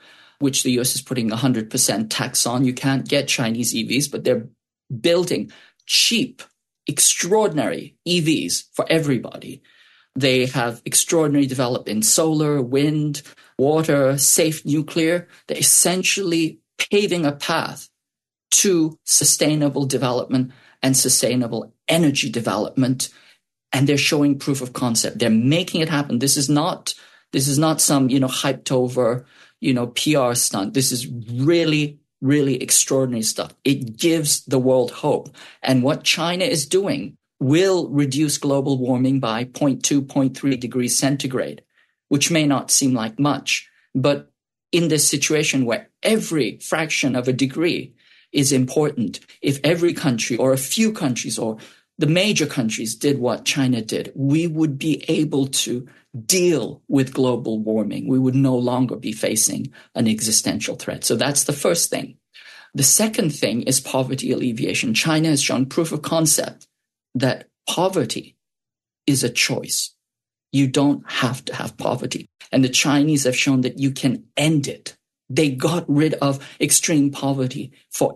C: which the US is putting 100% tax on. You can't get Chinese EVs, but they're building cheap, extraordinary EVs for everybody. They have extraordinary development in solar, wind, water, safe nuclear. They're essentially paving a path to sustainable development and sustainable energy development. And they're showing proof of concept. They're making it happen. This is not some, hyped over, PR stunt. This is really, really extraordinary stuff. It gives the world hope. And what China is doing will reduce global warming by 0.2, 0.3 degrees centigrade, which may not seem like much. But in this situation where every fraction of a degree is important, if every country or a few countries or the major countries did what China did, we would be able to deal with global warming. We would no longer be facing an existential threat. So that's the first thing. The second thing is poverty alleviation. China has shown proof of concept that poverty is a choice. You don't have to have poverty. And the Chinese have shown that you can end it. They got rid of extreme poverty for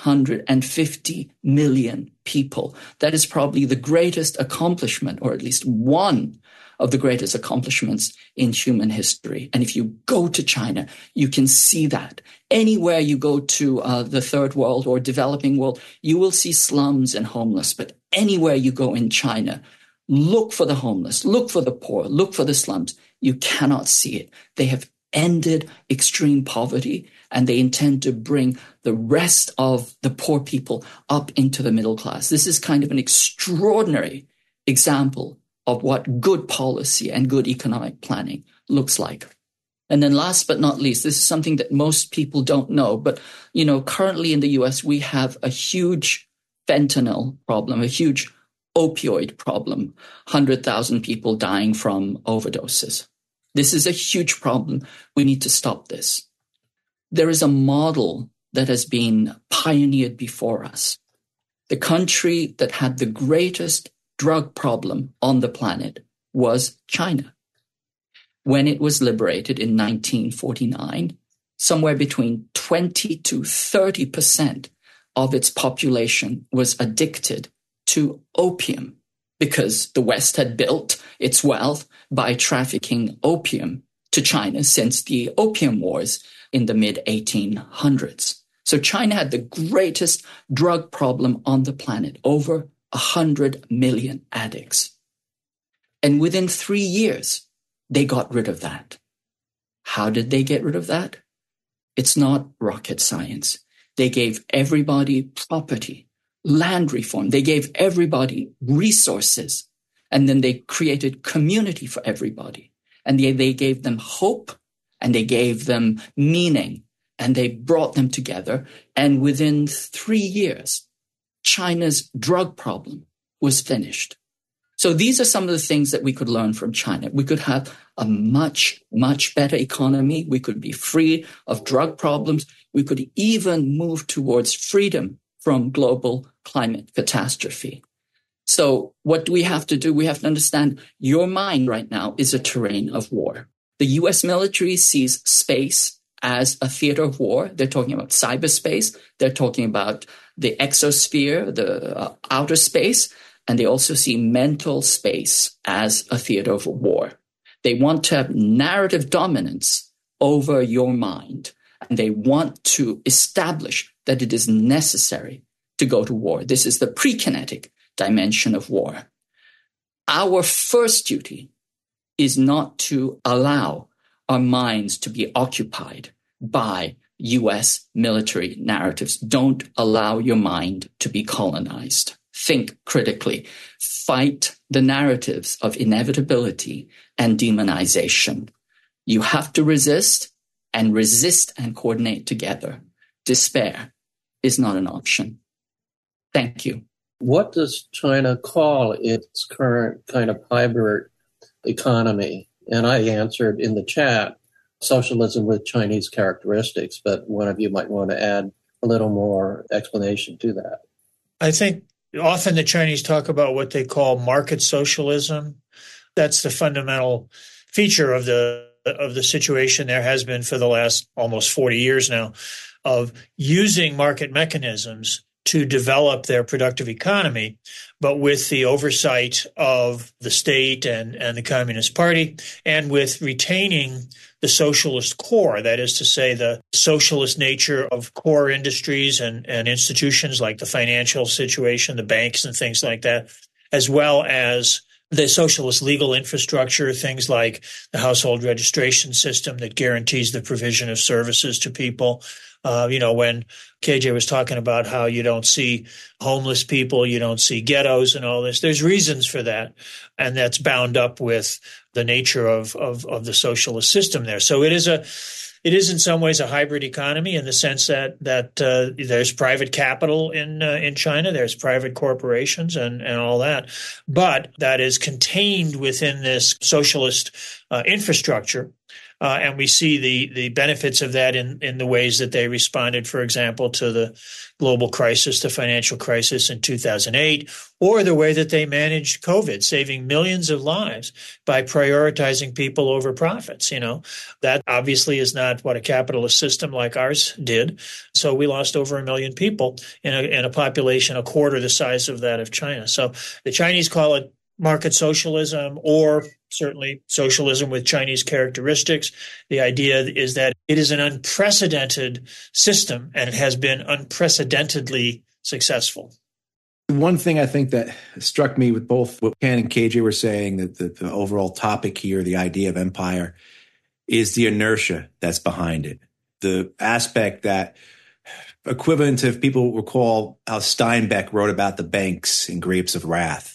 C: 850 million people. That is probably the greatest accomplishment, or at least one of the greatest accomplishments in human history. And if you go to China, you can see that. Anywhere you go to the third world or developing world, you will see slums and homeless. But anywhere you go in China, look for the homeless, look for the poor, look for the slums. You cannot see it. They have ended extreme poverty, and they intend to bring the rest of the poor people up into the middle class. This is kind of an extraordinary example of what good policy and good economic planning looks like. And then last but not least, this is something that most people don't know, but currently in the US, we have a huge fentanyl problem, a huge opioid problem, 100,000 people dying from overdoses. This is a huge problem. We need to stop this. There is a model that has been pioneered before us. The country that had the greatest drug problem on the planet was China. When it was liberated in 1949, somewhere between 20 to 30% of its population was addicted to opium, because the West had built its wealth by trafficking opium to China since the Opium Wars in the mid-1800s. So China had the greatest drug problem on the planet, over 100 million addicts. And within 3 years, they got rid of that. How did they get rid of that? It's not rocket science. They gave everybody property, land reform. They gave everybody resources, and then they created community for everybody. And they gave them hope, and they gave them meaning, and they brought them together. And within 3 years, China's drug problem was finished. So these are some of the things that we could learn from China. We could have a much, much better economy. We could be free of drug problems. We could even move towards freedom from global climate catastrophe. So what do we have to do? We have to understand your mind right now is a terrain of war. The US military sees space as a theater of war. They're talking about cyberspace. They're talking about the exosphere, the outer space, and they also see mental space as a theater of war. They want to have narrative dominance over your mind, and they want to establish that it is necessary to go to war. This is the pre-kinetic dimension of war. Our first duty is not to allow our minds to be occupied by US military narratives. Don't allow your mind to be colonized. Think critically. Fight the narratives of inevitability and demonization. You have to resist and coordinate together. Despair is not an option. Thank you.
D: What does China call its current kind of hybrid economy? And I answered in the chat, socialism with Chinese characteristics, but one of you might want to add a little more explanation to that.
B: I think often the Chinese talk about what they call market socialism. That's the fundamental feature of the of the situation there has been for the last almost 40 years now of using market mechanisms to develop their productive economy, but with the oversight of the state and the Communist Party, and with retaining the socialist core, that is to say, the socialist nature of core industries and institutions like the financial situation, the banks and things like that, as well as the socialist legal infrastructure, things like the household registration system that guarantees the provision of services to people. When KJ was talking about how you don't see homeless people, you don't see ghettos and all this, there's reasons for that. And that's bound up with the nature of the socialist system there. So it is in some ways a hybrid economy in the sense that there's private capital in China, there's private corporations and all that, but that is contained within this socialist infrastructure. And we see the benefits of that in the ways that they responded, for example, to the global crisis, the financial crisis in 2008, or the way that they managed COVID, saving millions of lives by prioritizing people over profits. That obviously is not what a capitalist system like ours did. So we lost over 1 million people in a population a quarter the size of that of China. So the Chinese call it market socialism, or certainly socialism with Chinese characteristics. The idea is that it is an unprecedented system, and it has been unprecedentedly successful.
A: One thing I think that struck me with both what Ken and KJ were saying, that the overall topic here, the idea of empire, is the inertia that's behind it. The aspect that, equivalent to, if people recall how Steinbeck wrote about the banks in Grapes of Wrath,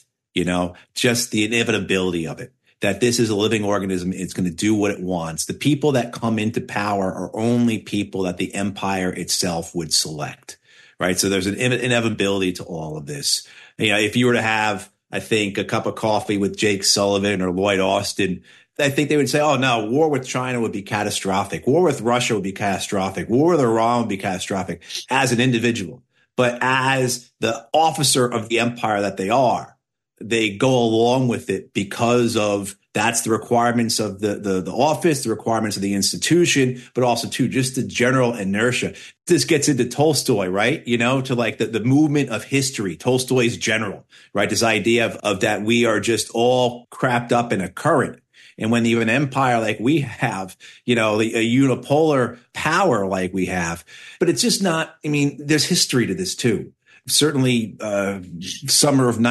A: just the inevitability of it, that this is a living organism. It's going to do what it wants. The people that come into power are only people that the empire itself would select, right? So there's an inevitability to all of this. If you were to have, I think, a cup of coffee with Jake Sullivan or Lloyd Austin, I think they would say, oh, no, war with China would be catastrophic. War with Russia would be catastrophic. War with Iran would be catastrophic as an individual. But as the officer of the empire that they are, they go along with it because of that's the requirements of the office, the requirements of the institution, but also too just the general inertia. This gets into Tolstoy, right? To like the movement of history, Tolstoy's general, right? This idea of that we are just all crapped up in a current. And when you have an empire like we have, a unipolar power like we have, but it's just not, there's history to this too. Certainly, summer of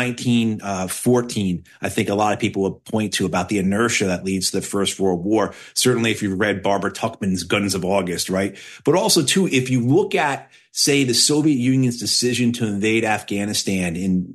A: 1914, I think a lot of people would point to about the inertia that leads to the First World War. Certainly, if you've read Barbara Tuchman's Guns of August, right? But also, too, if you look at, say, the Soviet Union's decision to invade Afghanistan in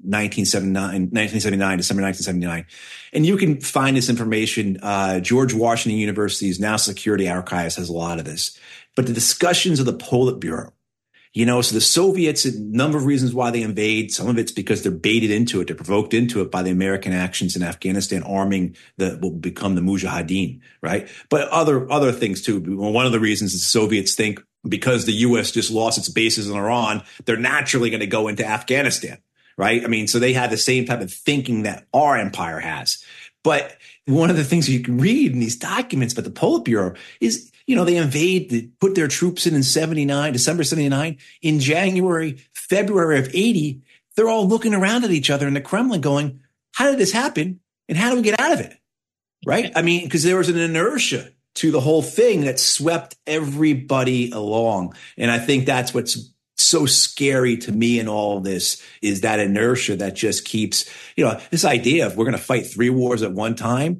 A: 1979, December 1979, and you can find this information. George Washington University's National Security Archives has a lot of this. But the discussions of the Politburo, so the Soviets, a number of reasons why they invade. Some of it's because they're baited into it, they're provoked into it by the American actions in Afghanistan, arming what will become the Mujahideen, right? But other things too. One of the reasons the Soviets think because the U.S. just lost its bases in Iran, they're naturally going to go into Afghanistan, right? So they have the same type of thinking that our empire has. But one of the things you can read in these documents about the Politburo is, they put their troops in December 79. In January, February of 80, they're all looking around at each other in the Kremlin going, how did this happen? And how do we get out of it? Right? Because there was an inertia to the whole thing that swept everybody along. And I think that's what's so scary to me in all of this is that inertia that just keeps, this idea of we're going to fight 3 wars at one time.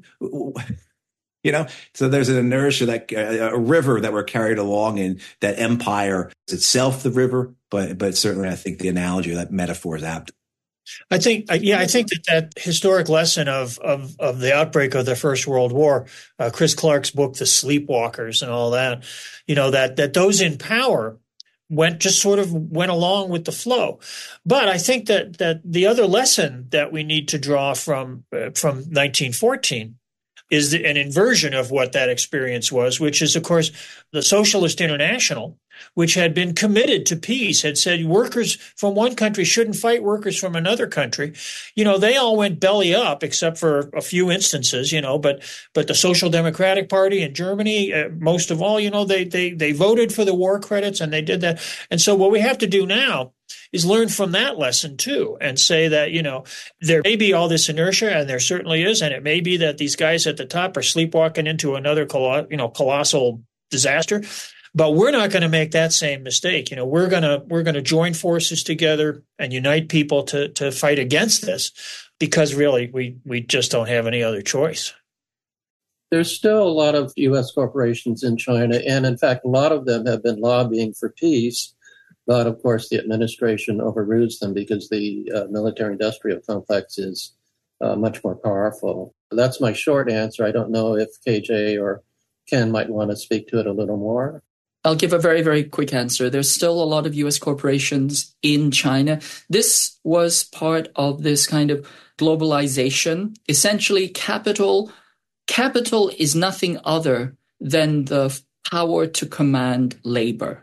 A: So there's an inertia that a river that we're carried along in, that empire is itself the river, but certainly I think the analogy or that metaphor is apt.
B: I think that historic lesson of the outbreak of the First World War, Chris Clark's book, The Sleepwalkers and all that, that those in power went along with the flow. But I think that the other lesson that we need to draw from 1914 is an inversion of what that experience was, which is, of course, the Socialist International, which had been committed to peace, had said workers from one country shouldn't fight workers from another country. They all went belly up, except for a few instances, but the Social Democratic Party in Germany, most of all, they voted for the war credits, and they did that. And so what we have to do now is learn from that lesson too, and say that, there may be all this inertia, and there certainly is, and it may be that these guys at the top are sleepwalking into another colossal disaster. But we're not going to make that same mistake. We're going to join forces together and unite people to fight against this, because really we just don't have any other choice.
D: There's still a lot of U.S. corporations in China, and in fact, a lot of them have been lobbying for peace. But of course, the administration overrules them because the military-industrial complex is much more powerful. That's my short answer. I don't know if KJ or Ken might want to speak to it a little more.
C: I'll give a very, very quick answer. There's still a lot of U.S. corporations in China. This was part of this kind of globalization. Essentially, capital is nothing other than the power to command labor.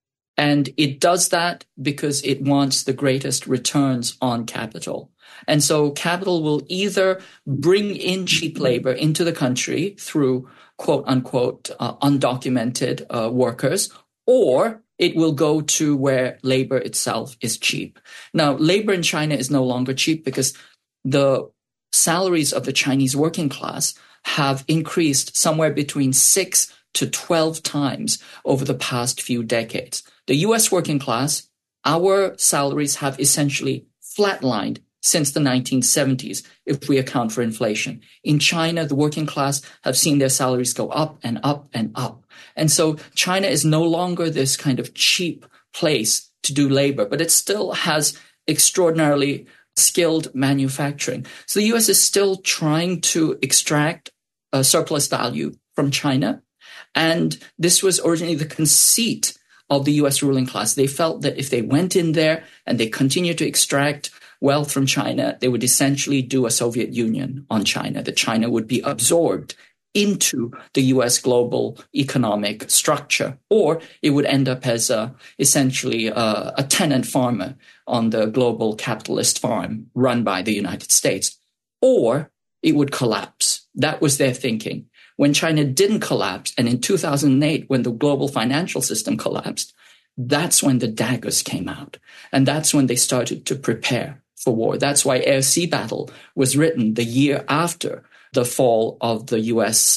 C: And it does that because it wants the greatest returns on capital. And so capital will either bring in cheap labor into the country through quote unquote undocumented workers, or it will go to where labor itself is cheap. Now, labor in China is no longer cheap because the salaries of the Chinese working class have increased somewhere between 6 to 12 times over the past few decades. The U.S. working class, our salaries have essentially flatlined since the 1970s, if we account for inflation. In China, the working class have seen their salaries go up and up and up. And so China is no longer this kind of cheap place to do labor, but it still has extraordinarily skilled manufacturing. So the U.S. is still trying to extract surplus value from China. And this was originally the conceit of the U.S. ruling class. They felt that if they went in there and they continued to extract wealth from China, they would essentially do a Soviet Union on China, that China would be absorbed into the U.S. global economic structure, or it would end up as essentially a tenant farmer on the global capitalist farm run by the United States, or it would collapse. That was their thinking. When China didn't collapse, and in 2008, when the global financial system collapsed, that's when the daggers came out. And that's when they started to prepare for war. That's why Air-Sea Battle was written the year after the fall of the U.S.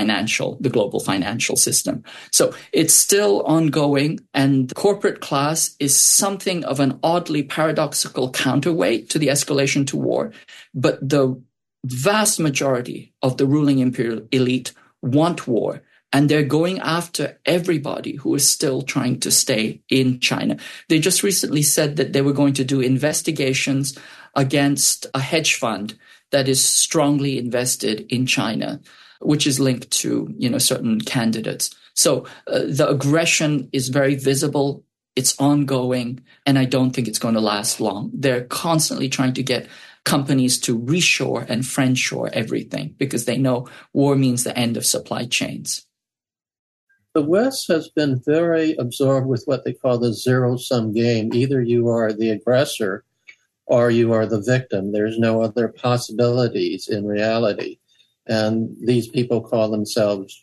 C: the global financial system. So it's still ongoing, and the corporate class is something of an oddly paradoxical counterweight to the escalation to war. But the vast majority of the ruling imperial elite want war, and they're going after everybody who is still trying to stay in China. They just recently said that they were going to do investigations against a hedge fund that is strongly invested in China, which is linked to, certain candidates. So the aggression is very visible. It's ongoing, and I don't think it's going to last long. They're constantly trying to get companies to reshore and friendshore everything because they know war means the end of supply chains.
D: The West has been very absorbed with what they call the zero-sum game. Either you are the aggressor or you are the victim. There's no other possibilities in reality. And these people call themselves,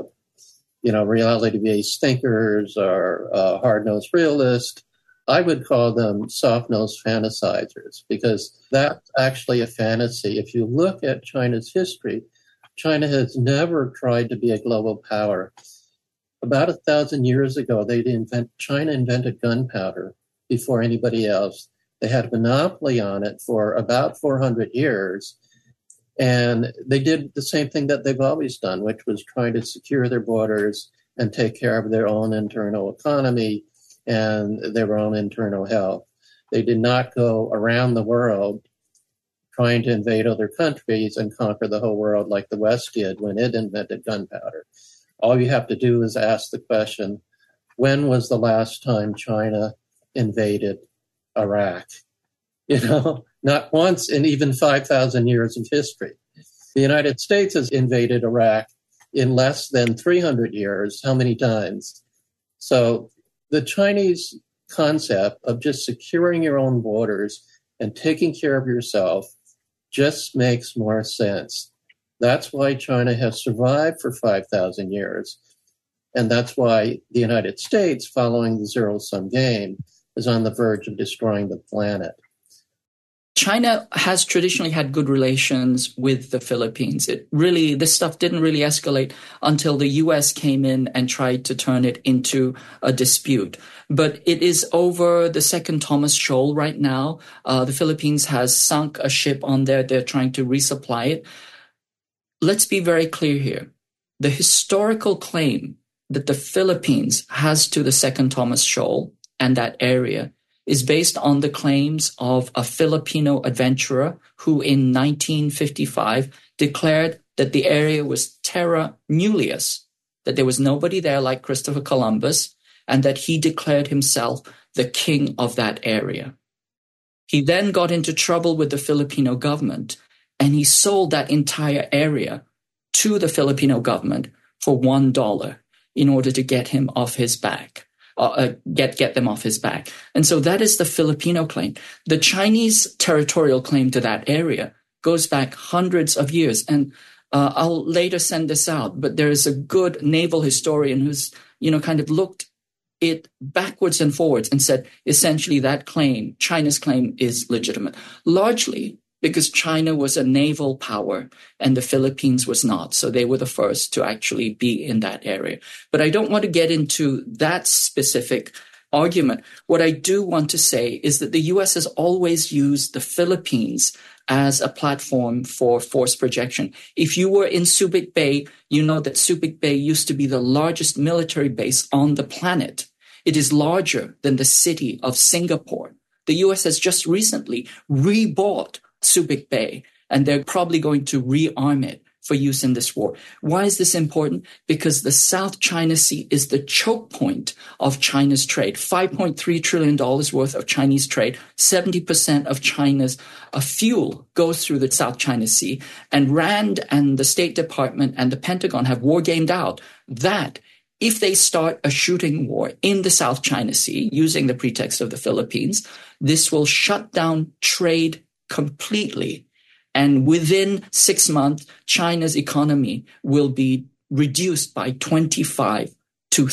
D: reality-based thinkers or hard-nosed realists. I would call them soft-nosed fantasizers because that's actually a fantasy. If you look at China's history, China has never tried to be a global power. About 1,000 years ago, China invented gunpowder before anybody else. They had a monopoly on it for about 400 years. And they did the same thing that they've always done, which was trying to secure their borders and take care of their own internal economy and their own internal health. They did not go around the world trying to invade other countries and conquer the whole world like the West did when it invented gunpowder. All you have to do is ask the question, when was the last time China invaded Iraq? Not once in even 5,000 years of history. The United States has invaded Iraq in less than 300 years. How many times? So the Chinese concept of just securing your own borders and taking care of yourself just makes more sense. That's why China has survived for 5,000 years. And that's why the United States, following the zero-sum game, is on the verge of destroying the planet.
C: China has traditionally had good relations with the Philippines. This stuff didn't really escalate until the U.S. came in and tried to turn it into a dispute. But it is over the second Thomas Shoal right now. The Philippines has sunk a ship on there. They're trying to resupply it. Let's be very clear here. The historical claim that the Philippines has to the second Thomas Shoal and that area is based on the claims of a Filipino adventurer who in 1955 declared that the area was terra nullius, that there was nobody there like Christopher Columbus, and that he declared himself the king of that area. He then got into trouble with the Filipino government, and he sold that entire area to the Filipino government for $1 in order to get him off his back. Get them off his back. And so that is the Filipino claim. The Chinese territorial claim to that area goes back hundreds of years. And I'll later send this out, but there is a good naval historian who's, kind of looked it backwards and forwards and said, essentially that claim, China's claim, is legitimate. Largely because China was a naval power and the Philippines was not. So they were the first to actually be in that area. But I don't want to get into that specific argument. What I do want to say is that the U.S. has always used the Philippines as a platform for force projection. If you were in Subic Bay, you know that Subic Bay used to be the largest military base on the planet. It is larger than the city of Singapore. The U.S. has just recently rebought Subic Bay, and they're probably going to rearm it for use in this war. Why is this important? Because the South China Sea is the choke point of China's trade. $5.3 trillion worth of Chinese trade, 70% of China's fuel goes through the South China Sea. And Rand and the State Department and the Pentagon have wargamed out that if they start a shooting war in the South China Sea using the pretext of the Philippines, this will shut down trade completely. And within 6 months, China's economy will be reduced by 25 to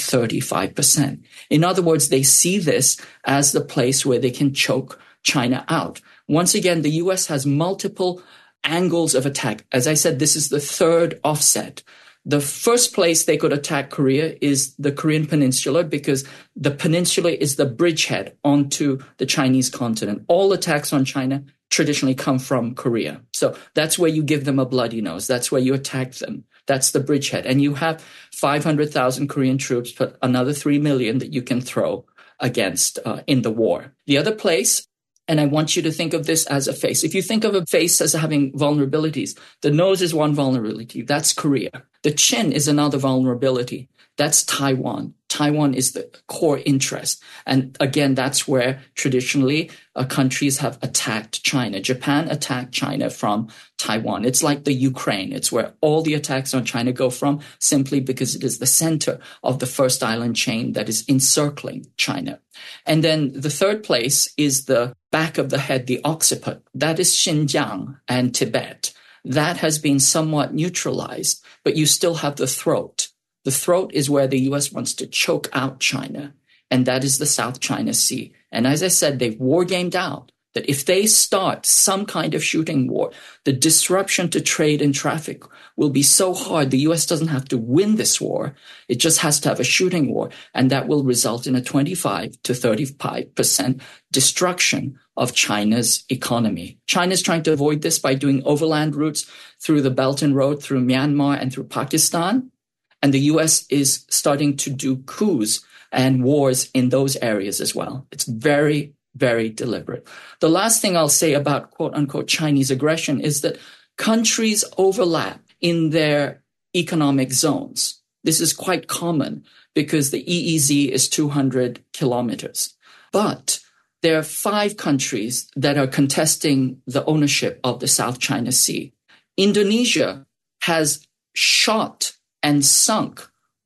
C: 35%. In other words, they see this as the place where they can choke China out. Once again, the U.S. has multiple angles of attack. As I said, this is the third offset. The first place they could attack Korea is the Korean Peninsula, because the peninsula is the bridgehead onto the Chinese continent. All attacks on China traditionally come from Korea. So that's where you give them a bloody nose. That's where you attack them. That's the bridgehead. And you have 500,000 Korean troops, but another 3 million that you can throw against in the war. The other place, and I want you to think of this as a face. If you think of a face as having vulnerabilities, the nose is one vulnerability. That's Korea. The chin is another vulnerability. That's Taiwan. Taiwan is the core interest. And again, that's where traditionally countries have attacked China. Japan attacked China from Taiwan. It's like the Ukraine. It's where all the attacks on China go from, simply because it is the center of the first island chain that is encircling China. And then the third place is the back of the head, the occiput. That is Xinjiang and Tibet. That has been somewhat neutralized, but you still have the throat. The throat is where the U.S. wants to choke out China, and that is the South China Sea. And as I said, they've wargamed out that if they start some kind of shooting war, the disruption to trade and traffic will be so hard. The U.S. doesn't have to win this war. It just has to have a shooting war, and that will result in a 25 to 35% destruction of China's economy. China's trying to avoid this by doing overland routes through the Belt and Road, through Myanmar and through Pakistan. And the U.S. is starting to do coups and wars in those areas as well. It's very, very deliberate. The last thing I'll say about quote-unquote Chinese aggression is that countries overlap in their economic zones. This is quite common because the EEZ is 200 kilometers. But there are 5 countries that are contesting the ownership of the South China Sea. Indonesia has shot and sunk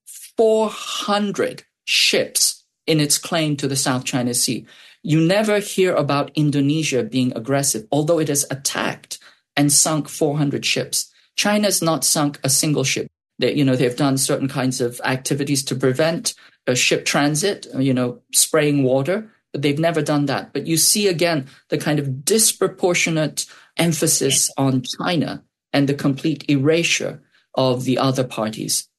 C: 400 ships in its claim to the South China Sea. You never hear about Indonesia being aggressive, although it has attacked and sunk 400 ships. China's not sunk a single ship. They've done certain kinds of activities to prevent ship transit, spraying water, but they've never done that. But you see again the kind of disproportionate emphasis on China and the complete erasure of the other parties.